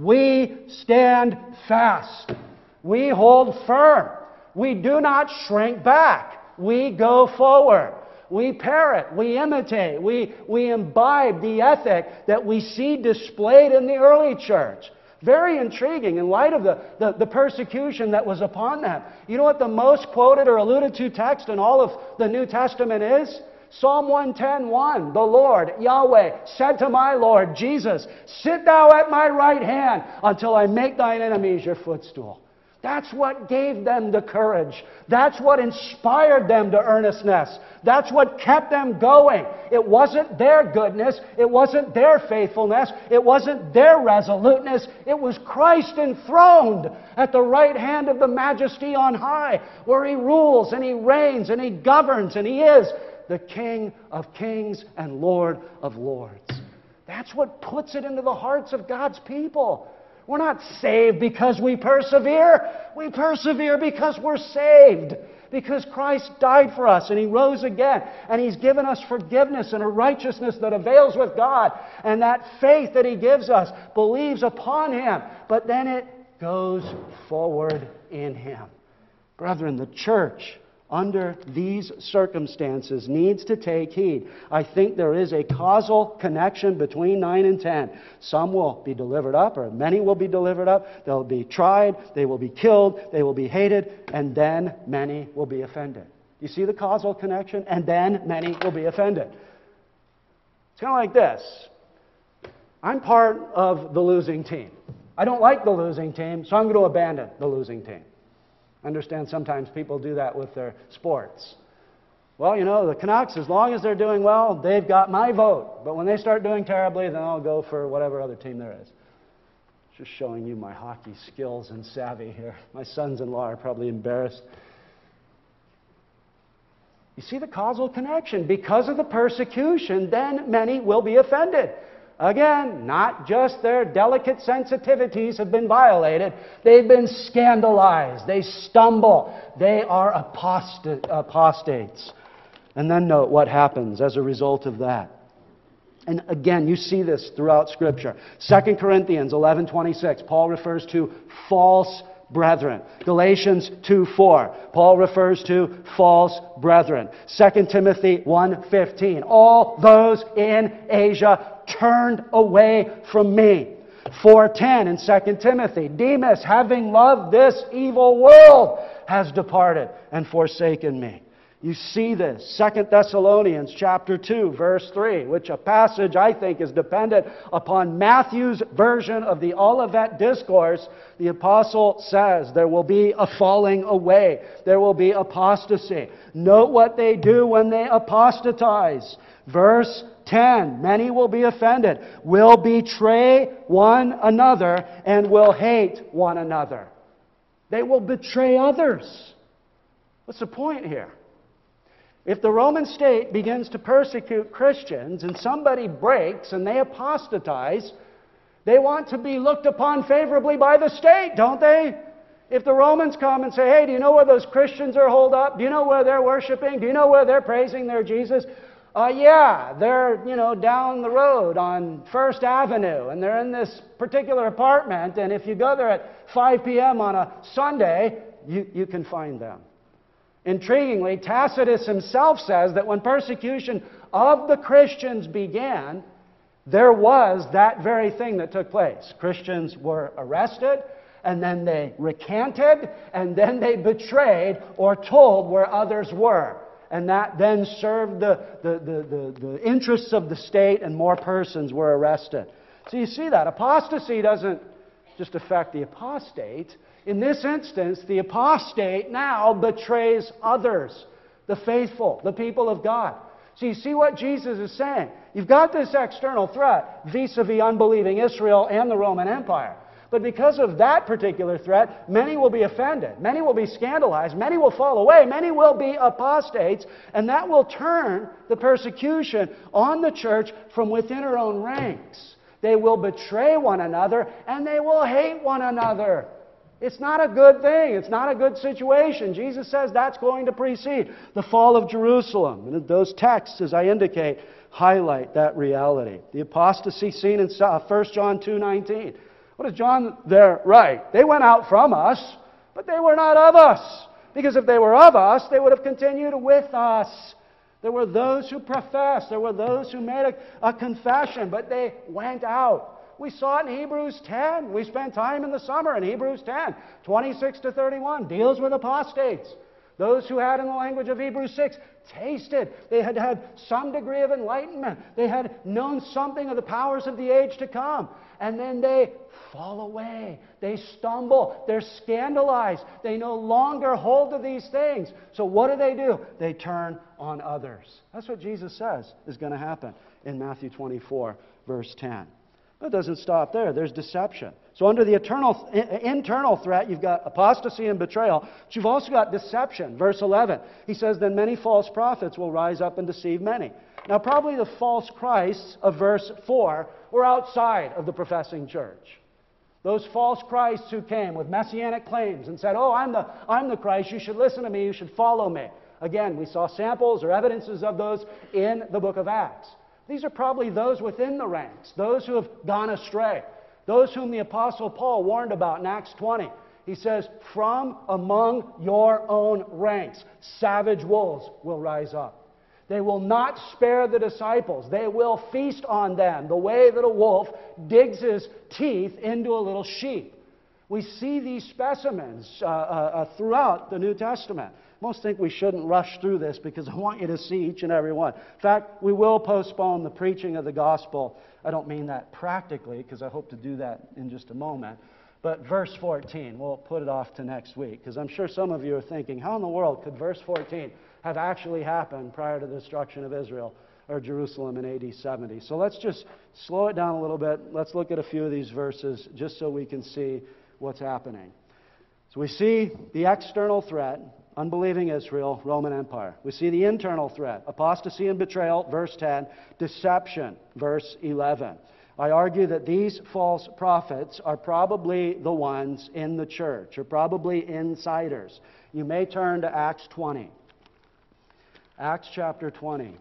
We stand fast. We hold firm. We do not shrink back. We go forward. We parrot, we imitate, we imbibe the ethic that we see displayed in the early church. Very intriguing in light of the persecution that was upon them. You know what the most quoted or alluded to text in all of the New Testament is? Psalm 110:1. The Lord, Yahweh, said to my Lord, Jesus, sit thou at my right hand until I make thine enemies your footstool. That's what gave them the courage. That's what inspired them to earnestness. That's what kept them going. It wasn't their goodness. It wasn't their faithfulness. It wasn't their resoluteness. It was Christ enthroned at the right hand of the Majesty on high, where He rules and He reigns and He governs and He is the King of kings and Lord of lords. That's what puts it into the hearts of God's people. We're not saved because we persevere. We persevere because we're saved. Because Christ died for us and He rose again. And He's given us forgiveness and a righteousness that avails with God. And that faith that He gives us believes upon Him. But then it goes forward in Him. Brethren, the church, under these circumstances, needs to take heed. I think there is a causal connection between 9 and 10. Some will be delivered up, or many will be delivered up. They'll be tried, they will be killed, they will be hated, and then many will be offended. You see the causal connection? And then many will be offended. It's kind of like this. I'm part of the losing team. I don't like the losing team, so I'm going to abandon the losing team. I understand sometimes people do that with their sports. Well, you know, the Canucks, as long as they're doing well, they've got my vote. But when they start doing terribly, then I'll go for whatever other team there is. Just showing you my hockey skills and savvy here. My sons-in-law are probably embarrassed. You see the causal connection. Because of the persecution, then many will be offended. Again, not just their delicate sensitivities have been violated. They've been scandalized. They stumble. They are apostates. And then note what happens as a result of that. And again, you see this throughout Scripture. 2 Corinthians 11:26, Paul refers to false brethren. Galatians 2:4, Paul refers to false brethren. 2 Timothy 1:15, all those in Asia turned away from me. 4:10 in 2 Timothy, Demas, having loved this evil world, has departed and forsaken me. You see this. 2 Thessalonians chapter 2, verse 3, which a passage I think is dependent upon Matthew's version of the Olivet Discourse. The apostle says there will be a falling away. There will be apostasy. Note what they do when they apostatize. Verse 10, many will be offended, will betray one another, and will hate one another. They will betray others. What's the point here? If the Roman state begins to persecute Christians and somebody breaks and they apostatize, they want to be looked upon favorably by the state, don't they? If the Romans come and say, hey, do you know where those Christians are holed up? Do you know where they're worshiping? Do you know where they're praising their Jesus? Yeah, they're, down the road on First Avenue, and they're in this particular apartment, and if you go there at 5 p.m. on a Sunday, you can find them. Intriguingly, Tacitus himself says that when persecution of the Christians began, there was that very thing that took place. Christians were arrested, and then they recanted, and then they betrayed or told where others were. And that then served the interests of the state, and more persons were arrested. So you see that. Apostasy doesn't just affect the apostate. In this instance, the apostate now betrays others, the faithful, the people of God. So you see what Jesus is saying. You've got this external threat vis-a-vis unbelieving Israel and the Roman Empire. But because of that particular threat, many will be offended. Many will be scandalized. Many will fall away. Many will be apostates. And that will turn the persecution on the church from within her own ranks. They will betray one another and they will hate one another. It's not a good thing. It's not a good situation. Jesus says that's going to precede the fall of Jerusalem. And those texts, as I indicate, highlight that reality. The apostasy seen in 1 John 2:19. What does John there write? They went out from us, but they were not of us. Because if they were of us, they would have continued with us. There were those who professed. There were those who made a confession, but they went out. We saw it in Hebrews 10. We spent time in the summer in Hebrews 10, 26 to 31. Deals with apostates. Those who had, in the language of Hebrews 6, tasted. They had had some degree of enlightenment. They had known something of the powers of the age to come. And then they fall away. They stumble. They're scandalized. They no longer hold to these things. So what do? They turn on others. That's what Jesus says is going to happen in Matthew 24, verse 10. But it doesn't stop there. There's deception. So under the internal threat, you've got apostasy and betrayal, but you've also got deception. Verse 11, he says, then many false prophets will rise up and deceive many. Now probably the false Christs of verse 4 were outside of the professing church. Those false Christs who came with messianic claims and said, oh, I'm the Christ, you should listen to me, you should follow me. Again, we saw samples or evidences of those in the book of Acts. These are probably those within the ranks, those who have gone astray, those whom the Apostle Paul warned about in Acts 20. He says, from among your own ranks, savage wolves will rise up. They will not spare the disciples. They will feast on them the way that a wolf digs his teeth into a little sheep. We see these specimens throughout the New Testament. Most think we shouldn't rush through this because I want you to see each and every one. In fact, we will postpone the preaching of the gospel. I don't mean that practically because I hope to do that in just a moment. But verse 14, we'll put it off to next week because I'm sure some of you are thinking, how in the world could verse 14 have actually happened prior to the destruction of Israel or Jerusalem in AD 70? So let's just slow it down a little bit. Let's look at a few of these verses just so we can see what's happening. So we see the external threat, unbelieving Israel, Roman Empire. We see the internal threat, apostasy and betrayal, verse 10, deception, verse 11. I argue that these false prophets are probably the ones in the church, or probably insiders. You may turn to Acts 20. Acts chapter 20.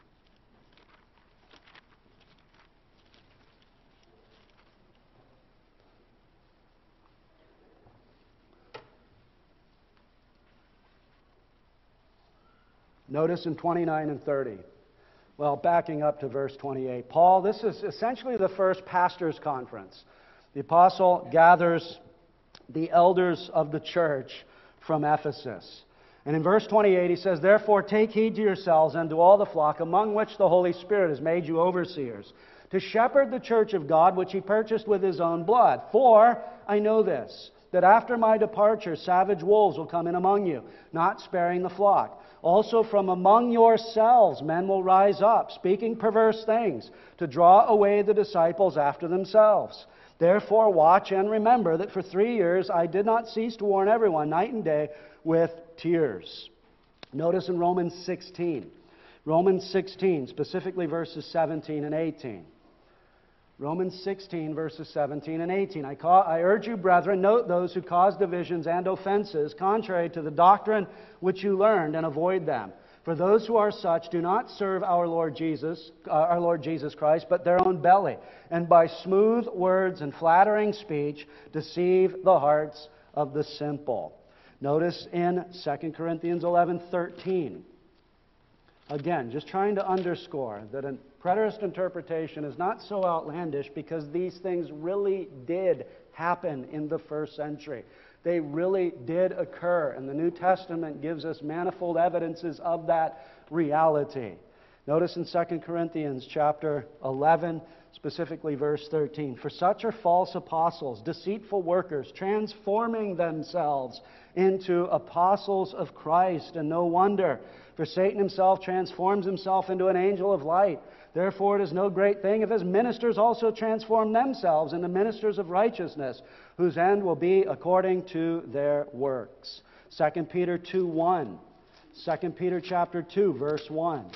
Notice in 29 and 30. Well, backing up to verse 28. Paul, this is essentially the first pastors' conference. The apostle gathers the elders of the church from Ephesus. And in verse 28 he says, therefore take heed to yourselves and to all the flock among which the Holy Spirit has made you overseers, to shepherd the church of God which he purchased with his own blood. For I know this, that after my departure savage wolves will come in among you, not sparing the flock. Also from among yourselves men will rise up, speaking perverse things, to draw away the disciples after themselves. Therefore watch and remember that for 3 years I did not cease to warn everyone night and day with tears. Notice in Romans 16. Romans 16, specifically verses 17 and 18. Romans 16, verses 17 and 18. I urge you, brethren, note those who cause divisions and offenses, contrary to the doctrine which you learned, and avoid them. For those who are such do not serve our Lord Jesus Christ, but their own belly, and by smooth words and flattering speech deceive the hearts of the simple. Notice in 2 Corinthians 11:13. Again, just trying to underscore that a preterist interpretation is not so outlandish because these things really did happen in the first century. They really did occur, and the New Testament gives us manifold evidences of that reality. Notice in 2 Corinthians chapter 11, specifically verse 13, for such are false apostles, deceitful workers, transforming themselves into apostles of Christ, and no wonder. For Satan himself transforms himself into an angel of light. Therefore it is no great thing if his ministers also transform themselves into ministers of righteousness, whose end will be according to their works. 2 Peter 2:1. 2 Peter chapter 2, verse 1.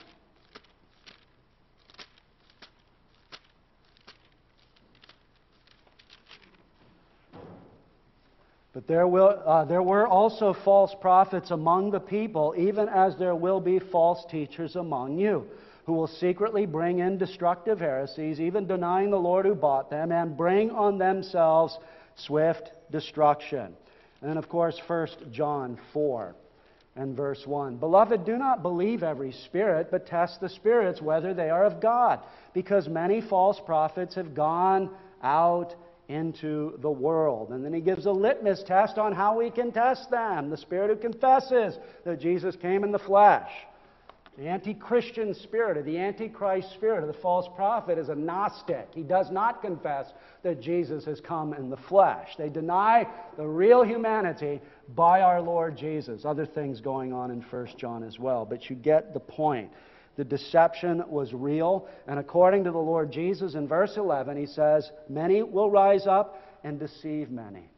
But there were also false prophets among the people, even as there will be false teachers among you, who will secretly bring in destructive heresies, even denying the Lord who bought them, and bring on themselves swift destruction. And then, of course, 1 John 4 and verse 1. Beloved, do not believe every spirit, but test the spirits whether they are of God, because many false prophets have gone out into the world. And then he gives a litmus test on how we can test them. The spirit who confesses that Jesus came in the flesh. The anti-Christian spirit, or the antichrist spirit of the false prophet, is a Gnostic. He does not confess that Jesus has come in the flesh. They deny the real humanity by our Lord Jesus. Other things going on in 1 John as well, but you get the point. The deception was real, and according to the Lord Jesus in verse 11, he says, many will rise up and deceive many.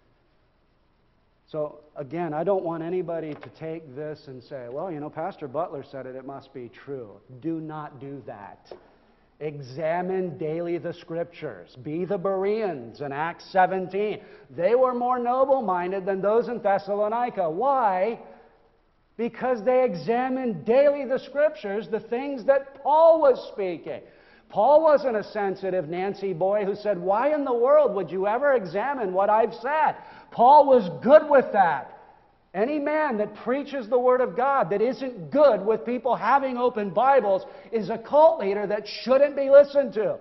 So, again, I don't want anybody to take this and say, well, Pastor Butler said it, it must be true. Do not do that. Examine daily the Scriptures. Be the Bereans in Acts 17. They were more noble-minded than those in Thessalonica. Why? Because they examined daily the Scriptures, the things that Paul was speaking. Paul wasn't a sensitive Nancy boy who said, "Why in the world would you ever examine what I've said?" Paul was good with that. Any man that preaches the Word of God that isn't good with people having open Bibles is a cult leader that shouldn't be listened to.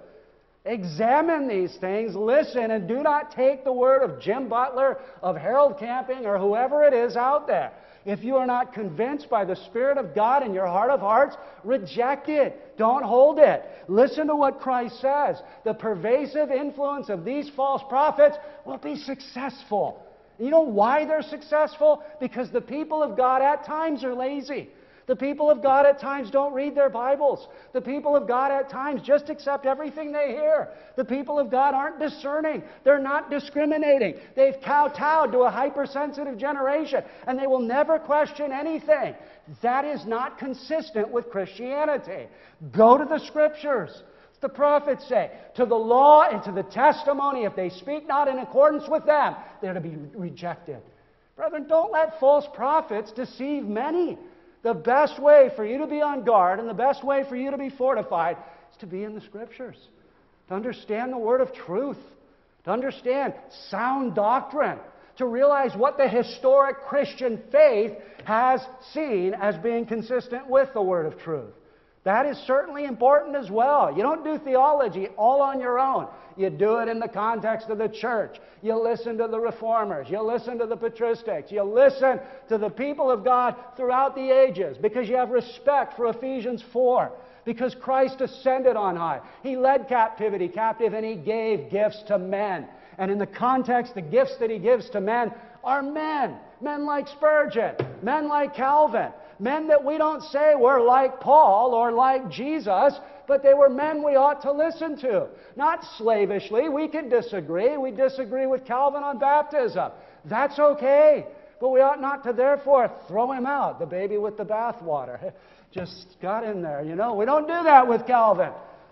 Examine these things, listen, and do not take the word of Jim Butler, of Harold Camping, or whoever it is out there. If you are not convinced by the Spirit of God in your heart of hearts, reject it. Don't hold it. Listen to what Christ says. The pervasive influence of these false prophets will be successful. You know why they're successful? Because the people of God at times are lazy. The people of God at times don't read their Bibles. The people of God at times just accept everything they hear. The people of God aren't discerning. They're not discriminating. They've kowtowed to a hypersensitive generation, and they will never question anything. That is not consistent with Christianity. Go to the Scriptures. The prophets say, to the law and to the testimony, if they speak not in accordance with them, they're to be rejected. Brethren, don't let false prophets deceive many. The best way for you to be on guard and the best way for you to be fortified is to be in the Scriptures, to understand the word of truth, to understand sound doctrine, to realize what the historic Christian faith has seen as being consistent with the word of truth. That is certainly important as well. You don't do theology all on your own. You do it in the context of the church. You listen to the Reformers. You listen to the Patristics. You listen to the people of God throughout the ages because you have respect for Ephesians 4. Because Christ ascended on high. He led captivity captive and He gave gifts to men. And in the context, the gifts that He gives to men are men. Men like Spurgeon. Men like Calvin. Men that we don't say were like Paul or like Jesus, but they were men we ought to listen to. Not slavishly. We can disagree. We disagree with Calvin on baptism. That's okay. But we ought not to therefore throw him out, the baby with the bathwater. Just got in there, you know. We don't do that with Calvin.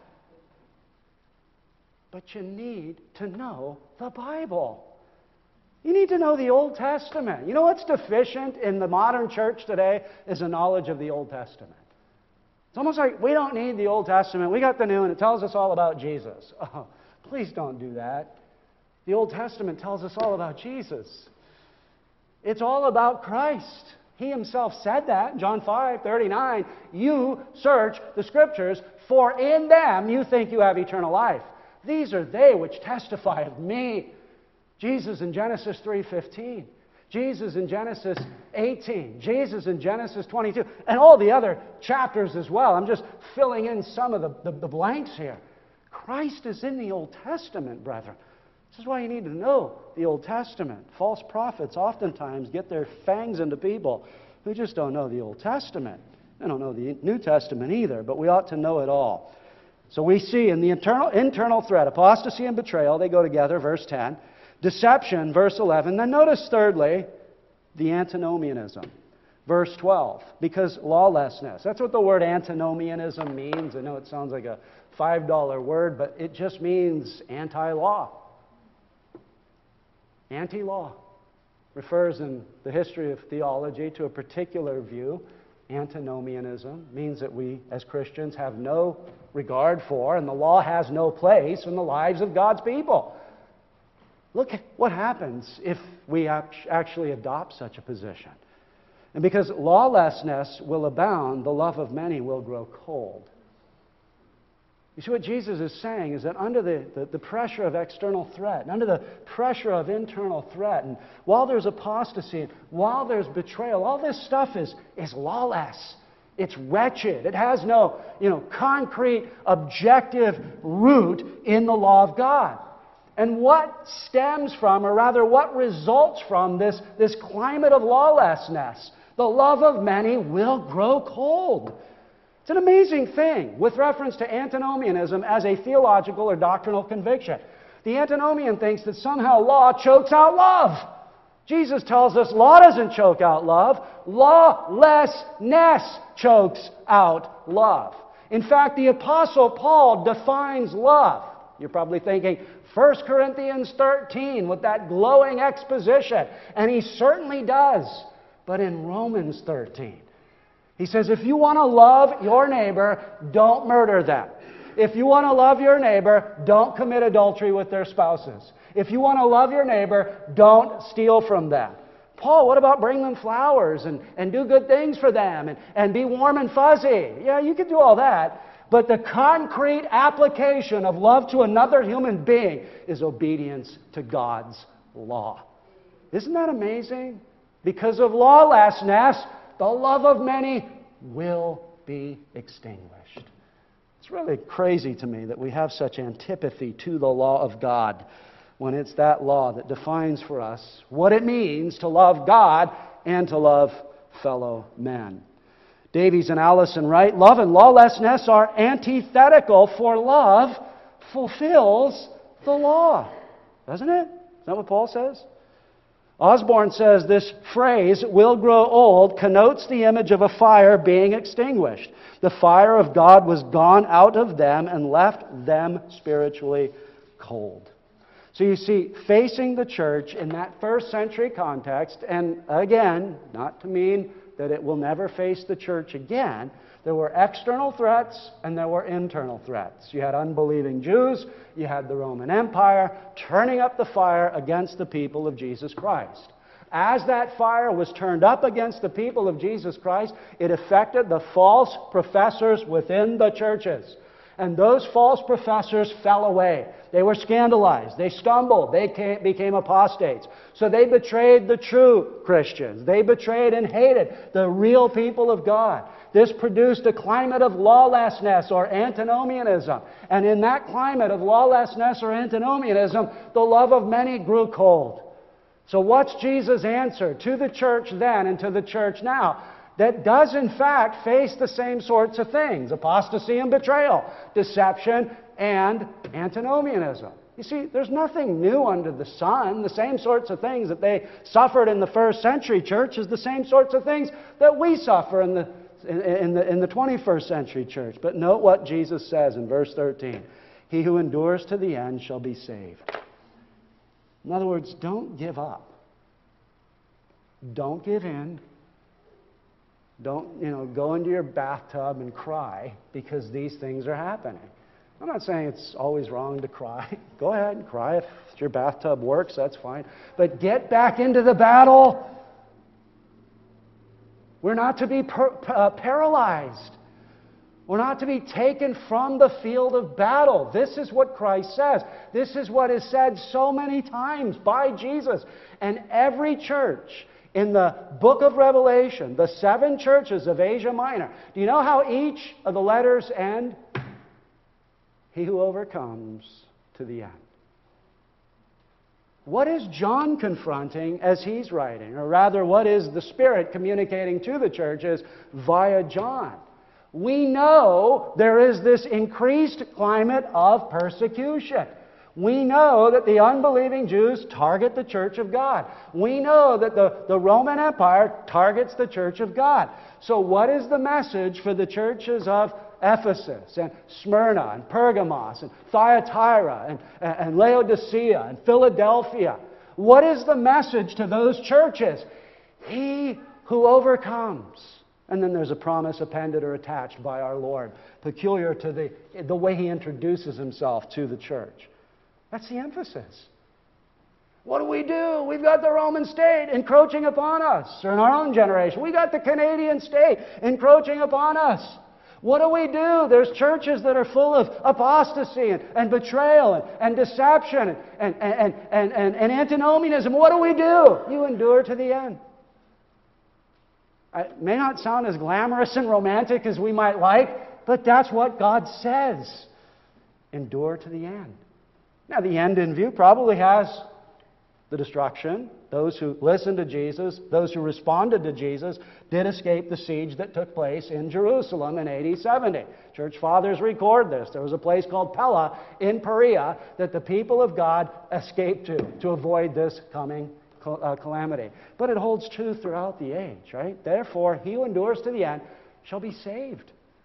But you need to know the Bible. You need to know the Old Testament. You know what's deficient in the modern church today is a knowledge of the Old Testament. It's almost like we don't need the Old Testament. We got the New and it tells us all about Jesus. Oh, please don't do that. The Old Testament tells us all about Jesus. It's all about Christ. He Himself said that in John 5:39. You search the Scriptures, for in them you think you have eternal life. These are they which testify of me. Jesus in Genesis 3:15. Jesus in Genesis 18. Jesus in Genesis 22. And all the other chapters as well. I'm just filling in some of the blanks here. Christ is in the Old Testament, brethren. This is why you need to know the Old Testament. False prophets oftentimes get their fangs into people who just don't know the Old Testament. They don't know the New Testament either, but we ought to know it all. So we see in the internal threat, apostasy and betrayal, they go together, verse 10. Deception, verse 11. Then notice thirdly, the antinomianism. Verse 12. Because lawlessness. That's what the word antinomianism means. I know it sounds like a $5 word, but it just means anti-law. Anti-law. Refers in the history of theology to a particular view. Antinomianism means that we as Christians have no regard for, and the law has no place in the lives of God's people. Look at what happens if we actually adopt such a position. And because lawlessness will abound, the love of many will grow cold. You see, what Jesus is saying is that under the pressure of external threat, and under the pressure of internal threat, and while there's apostasy, and while there's betrayal, all this stuff is lawless. It's wretched. It has no, concrete, objective root in the law of God. And what stems from, or rather what results from this climate of lawlessness? The love of many will grow cold. It's an amazing thing with reference to antinomianism as a theological or doctrinal conviction. The antinomian thinks that somehow law chokes out love. Jesus tells us law doesn't choke out love. Lawlessness chokes out love. In fact, the Apostle Paul defines love. You're probably thinking 1 Corinthians 13 with that glowing exposition. And he certainly does. But in Romans 13, he says, if you want to love your neighbor, don't murder them. If you want to love your neighbor, don't commit adultery with their spouses. If you want to love your neighbor, don't steal from them. Paul, what about bring them flowers and do good things for them and be warm and fuzzy? Yeah, you could do all that. But the concrete application of love to another human being is obedience to God's law. Isn't that amazing? Because of lawlessness, the love of many will be extinguished. It's really crazy to me that we have such antipathy to the law of God when it's that law that defines for us what it means to love God and to love fellow men. Davies and Allison write, love and lawlessness are antithetical, for love fulfills the law. Doesn't it? Isn't that what Paul says? Osborne says this phrase, will grow old, connotes the image of a fire being extinguished. The fire of God was gone out of them and left them spiritually cold. So you see, facing the church in that first century context, and again, not to mean that it will never face the church again, there were external threats and there were internal threats. You had unbelieving Jews, you had the Roman Empire turning up the fire against the people of Jesus Christ. As that fire was turned up against the people of Jesus Christ, it affected the false professors within the churches. And those false professors fell away. They were scandalized. They stumbled. They became apostates. So they betrayed the true Christians. They betrayed and hated the real people of God. This produced a climate of lawlessness or antinomianism. And in that climate of lawlessness or antinomianism, the love of many grew cold. So what's Jesus' answer to the church then and to the church now? That does in fact face the same sorts of things. Apostasy and betrayal, deception and antinomianism. You see, there's nothing new under the sun. The same sorts of things that they suffered in the first century church is the same sorts of things that we suffer in the 21st century church. But note what Jesus says in verse 13. He who endures to the end shall be saved. In other words, don't give up. Don't give in. Don't, go into your bathtub and cry because these things are happening. I'm not saying it's always wrong to cry. Go ahead and cry. If your bathtub works, that's fine. But get back into the battle. We're not to be paralyzed. We're not to be taken from the field of battle. This is what Christ says. This is what is said so many times by Jesus. And every church in the book of Revelation, the 7 churches of Asia Minor, do you know how each of the letters end? He who overcomes to the end. What is John confronting as he's writing? Or rather, what is the Spirit communicating to the churches via John? We know there is this increased climate of persecution. We know that the unbelieving Jews target the church of God. We know that the Roman Empire targets the church of God. So what is the message for the churches of Ephesus and Smyrna and Pergamos and Thyatira and Laodicea and Philadelphia? What is the message to those churches? He who overcomes. And then there's a promise appended or attached by our Lord, peculiar to the way He introduces Himself to the church. That's the emphasis. What do? We've got the Roman state encroaching upon us, or in our own generation. We got the Canadian state encroaching upon us. What do? There's churches that are full of apostasy and betrayal and deception and antinomianism. What do? You endure to the end. It may not sound as glamorous and romantic as we might like, but that's what God says. Endure to the end. Now, the end in view probably has the destruction. Those who listened to Jesus, those who responded to Jesus, did escape the siege that took place in Jerusalem in AD 70. Church fathers record this. There was a place called Pella in Perea that the people of God escaped to avoid this coming calamity. But it holds true throughout the age, right? Therefore, he who endures to the end shall be saved.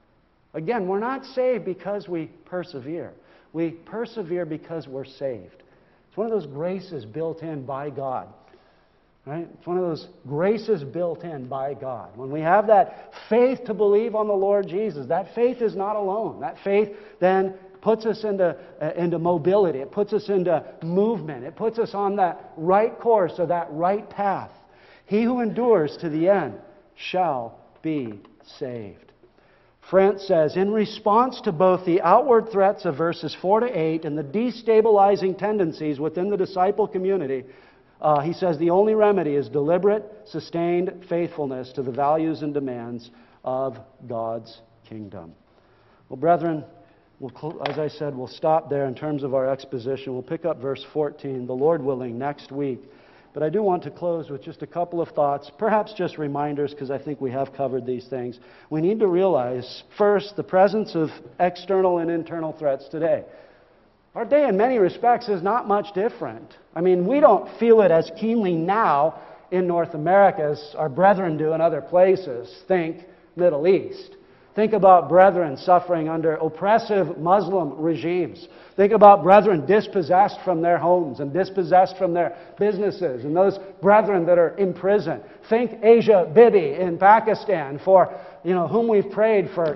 Again, we're not saved because we persevere. We persevere because we're saved. It's one of those graces built in by God. Right? It's one of those graces built in by God. When we have that faith to believe on the Lord Jesus, that faith is not alone. That faith then puts us into mobility. It puts us into movement. It puts us on that right course or that right path. He who endures to the end shall be saved. France says, in response to both the outward threats of verses 4 to 8 and the destabilizing tendencies within the disciple community, he says the only remedy is deliberate, sustained faithfulness to the values and demands of God's kingdom. Well, brethren, as I said, we'll stop there in terms of our exposition. We'll pick up verse 14, the Lord willing, next week. But I do want to close with just a couple of thoughts, perhaps just reminders, because I think we have covered these things. We need to realize, first, the presence of external and internal threats today. Our day, in many respects, is not much different. I mean, we don't feel it as keenly now in North America as our brethren do in other places. Think Middle East. Think about brethren suffering under oppressive Muslim regimes. Think about brethren dispossessed from their homes and dispossessed from their businesses, and those brethren that are in prison. Think Asia Bibi in Pakistan, for whom we've prayed for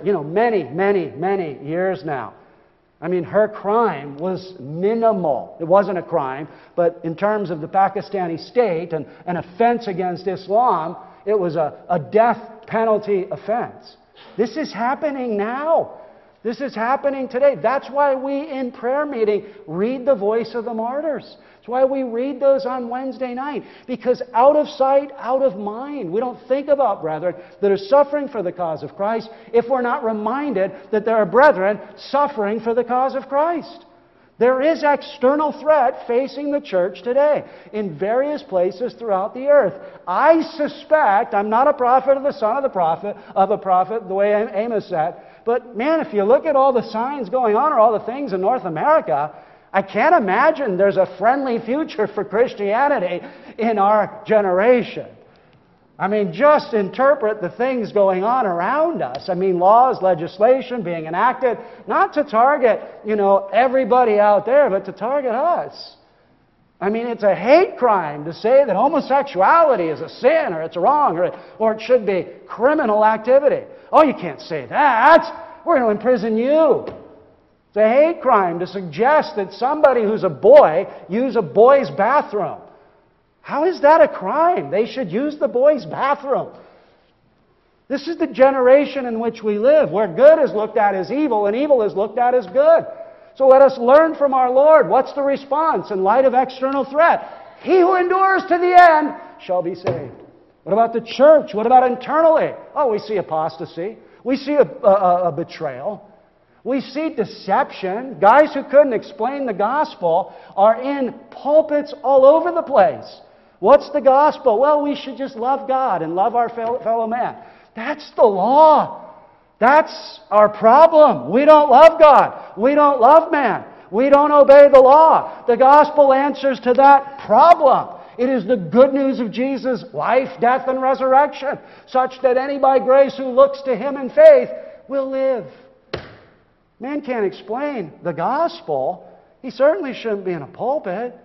many years now. I mean, her crime was minimal. It wasn't a crime, but in terms of the Pakistani state and an offense against Islam, it was a death penalty offense. This is happening now. This is happening today. That's why we in prayer meeting read the Voice of the Martyrs. That's why we read those on Wednesday night. Because out of sight, out of mind. We don't think about brethren that are suffering for the cause of Christ if we're not reminded that there are brethren suffering for the cause of Christ. There is external threat facing the church today in various places throughout the earth. I suspect, I'm not a prophet of the son of a prophet, the way Amos said, but man, if you look at all the signs going on or all the things in North America, I can't imagine there's a friendly future for Christianity in our generation. I mean, just interpret the things going on around us. I mean, laws, legislation being enacted, not to target, everybody out there, but to target us. I mean, it's a hate crime to say that homosexuality is a sin, or it's wrong, or it should be criminal activity. Oh, you can't say that. We're going to imprison you. It's a hate crime to suggest that somebody who's a boy use a boy's bathroom. How is that a crime? They should use the boys' bathroom. This is the generation in which we live, where good is looked at as evil and evil is looked at as good. So let us learn from our Lord. What's the response in light of external threat? He who endures to the end shall be saved. What about the church? What about internally? Oh, we see apostasy. We see a betrayal. We see deception. Guys who couldn't explain the gospel are in pulpits all over the place. What's the gospel? Well, we should just love God and love our fellow man. That's the law. That's our problem. We don't love God. We don't love man. We don't obey the law. The gospel answers to that problem. It is the good news of Jesus' life, death, and resurrection, such that any by grace who looks to Him in faith will live. Man can't explain the gospel. He certainly shouldn't be in a pulpit.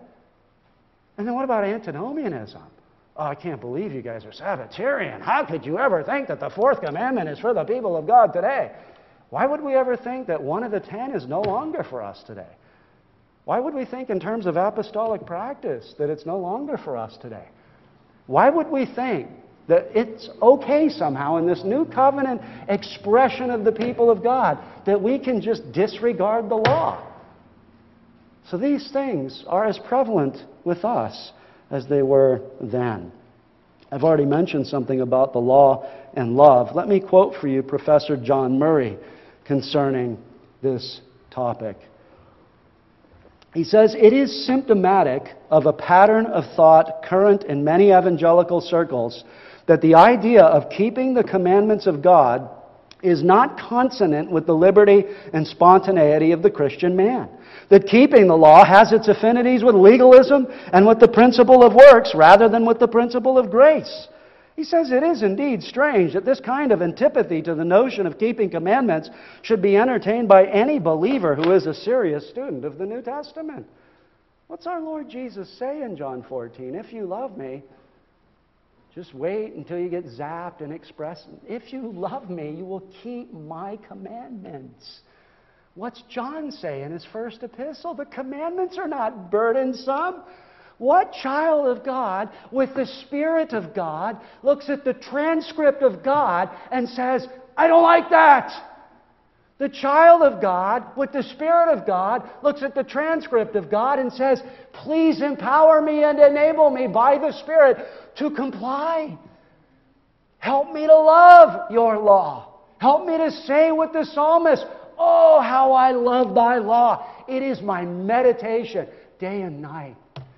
And then what about antinomianism? Oh, I can't believe you guys are Sabbatarian. How could you ever think that the fourth commandment is for the people of God today? Why would we ever think that one of the 10 is no longer for us today? Why would we think in terms of apostolic practice that it's no longer for us today? Why would we think that it's okay somehow in this new covenant expression of the people of God that we can just disregard the law? So these things are as prevalent with us as they were then. I've already mentioned something about the law and love. Let me quote for you Professor John Murray concerning this topic. He says, "It is symptomatic of a pattern of thought current in many evangelical circles that the idea of keeping the commandments of God is not consonant with the liberty and spontaneity of the Christian man. That keeping the law has its affinities with legalism and with the principle of works rather than with the principle of grace. He says it is indeed strange that this kind of antipathy to the notion of keeping commandments should be entertained by any believer who is a serious student of the New Testament. What's our Lord Jesus say in John 14? If you love me, just wait until you get zapped and express. If you love me, you will keep my commandments. What's John say in his first epistle? The commandments are not burdensome. What child of God with the Spirit of God looks at the transcript of God and says, I don't like that? The child of God with the Spirit of God looks at the transcript of God and says, please empower me and enable me by the Spirit to comply. Help me to love your law. Help me to say with the psalmist, oh, how I love thy law. It is my meditation day and night.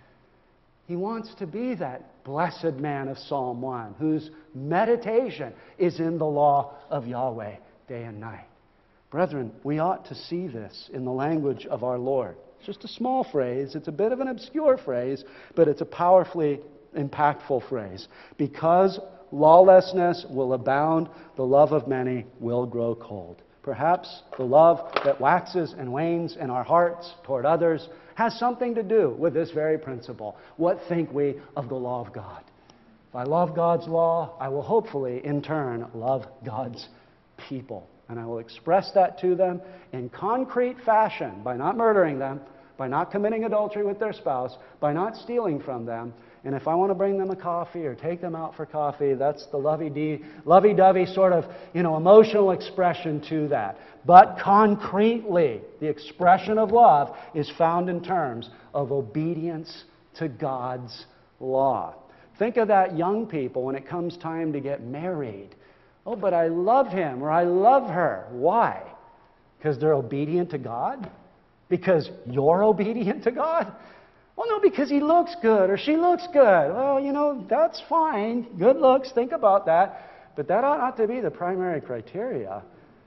He wants to be that blessed man of Psalm 1 whose meditation is in the law of Yahweh day and night. Brethren, we ought to see this in the language of our Lord. It's just a small phrase. It's a bit of an obscure phrase, but it's a powerfully impactful phrase. Because lawlessness will abound, the love of many will grow cold. Perhaps the love that waxes and wanes in our hearts toward others has something to do with this very principle. What think we of the law of God? If I love God's law, I will hopefully, in turn, love God's people. And I will express that to them in concrete fashion by not murdering them, by not committing adultery with their spouse, by not stealing from them. And if I want to bring them a coffee or take them out for coffee, that's the lovey-dovey sort of, emotional expression to that. But concretely, the expression of love is found in terms of obedience to God's law. Think of that young people when it comes time to get married. Oh, but I love him or I love her. Why? Because they're obedient to God? Because you're obedient to God? Well, no, because he looks good or she looks good. Well, that's fine. Good looks, think about that. But that ought not to be the primary criteria.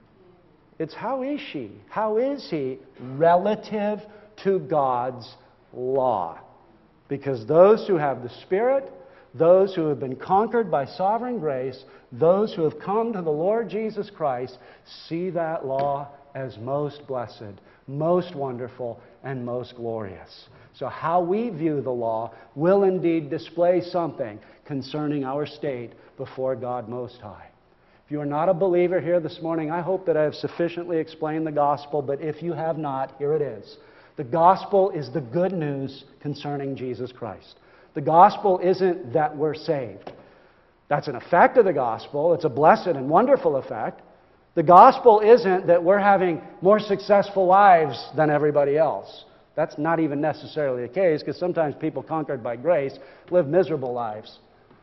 It's how is she? How is he relative to God's law? Because those who have the Spirit, those who have been conquered by sovereign grace, those who have come to the Lord Jesus Christ, see that law as most blessed, most wonderful, and most glorious. So how we view the law will indeed display something concerning our state before God Most High. If you are not a believer here this morning, I hope that I have sufficiently explained the gospel, but if you have not, here it is. The gospel is the good news concerning Jesus Christ. The gospel isn't that we're saved. That's an effect of the gospel. It's a blessed and wonderful effect. The gospel isn't that we're having more successful lives than everybody else. That's not even necessarily the case, because sometimes people conquered by grace live miserable lives.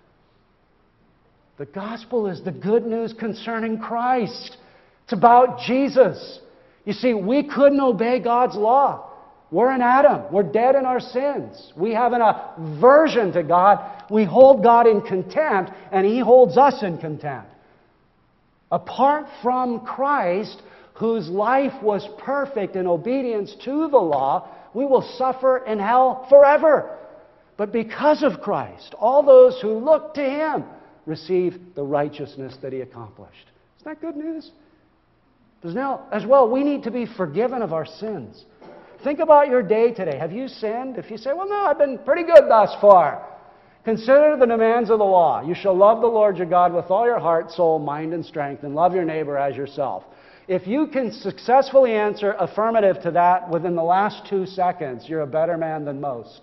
The gospel is the good news concerning Christ. It's about Jesus. You see, we couldn't obey God's law. We're in Adam. We're dead in our sins. We have an aversion to God. We hold God in contempt, and He holds us in contempt. Apart from Christ, whose life was perfect in obedience to the law, we will suffer in hell forever. But because of Christ, all those who look to Him receive the righteousness that He accomplished. Isn't that good news? Because now, as well, we need to be forgiven of our sins. Think about your day today. Have you sinned? If you say, well, no, I've been pretty good thus far. Consider the demands of the law. You shall love the Lord your God with all your heart, soul, mind, and strength, and love your neighbor as yourself. If you can successfully answer affirmative to that within the last 2 seconds, you're a better man than most.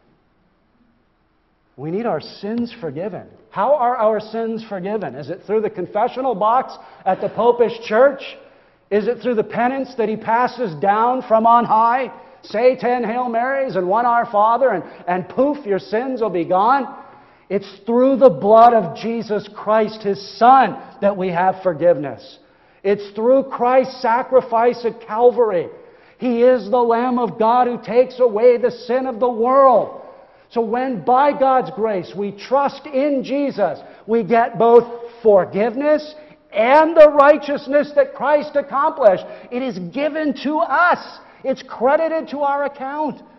We need our sins forgiven. How are our sins forgiven? Is it through the confessional box at the Popish Church? Is it through the penance that He passes down from on high? Say 10 Hail Marys and 1 Our Father and poof, your sins will be gone. It's through the blood of Jesus Christ, His Son, that we have forgiveness. It's through Christ's sacrifice at Calvary. He is the Lamb of God who takes away the sin of the world. So when by God's grace we trust in Jesus, we get both forgiveness and the righteousness that Christ accomplished. It is given to us. It's credited to our account.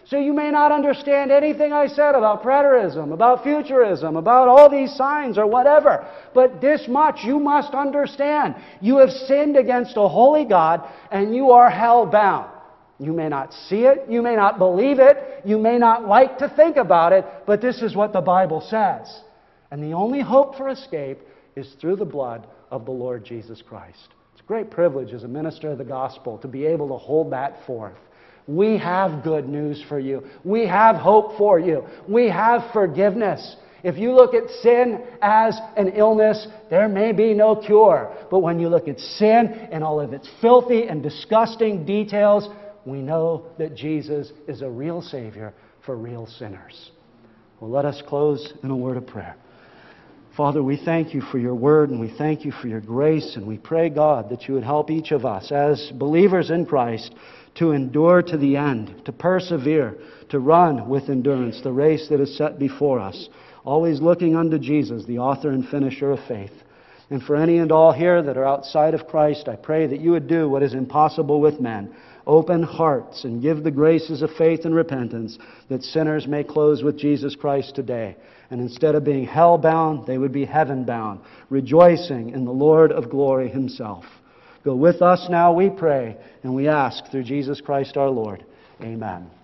So you may not understand anything I said about preterism, about futurism, about all these signs or whatever. But this much you must understand. You have sinned against a holy God and you are hell-bound. You may not see it, you may not believe it, you may not like to think about it, but this is what the Bible says. And the only hope for escape is through the blood of the Lord Jesus Christ. It's a great privilege as a minister of the gospel to be able to hold that forth. We have good news for you. We have hope for you. We have forgiveness. If you look at sin as an illness, there may be no cure. But when you look at sin and all of its filthy and disgusting details, we know that Jesus is a real Savior for real sinners. Well, let us close in a word of prayer. Father, we thank you for your word and we thank you for your grace, and we pray, God, that you would help each of us as believers in Christ to endure to the end, to persevere, to run with endurance the race that is set before us, always looking unto Jesus, the author and finisher of faith. And for any and all here that are outside of Christ, I pray that you would do what is impossible with men. Open hearts and give the graces of faith and repentance that sinners may close with Jesus Christ today. And instead of being hell-bound, they would be heaven-bound, rejoicing in the Lord of glory Himself. Go with us now, we pray, and we ask through Jesus Christ our Lord. Amen.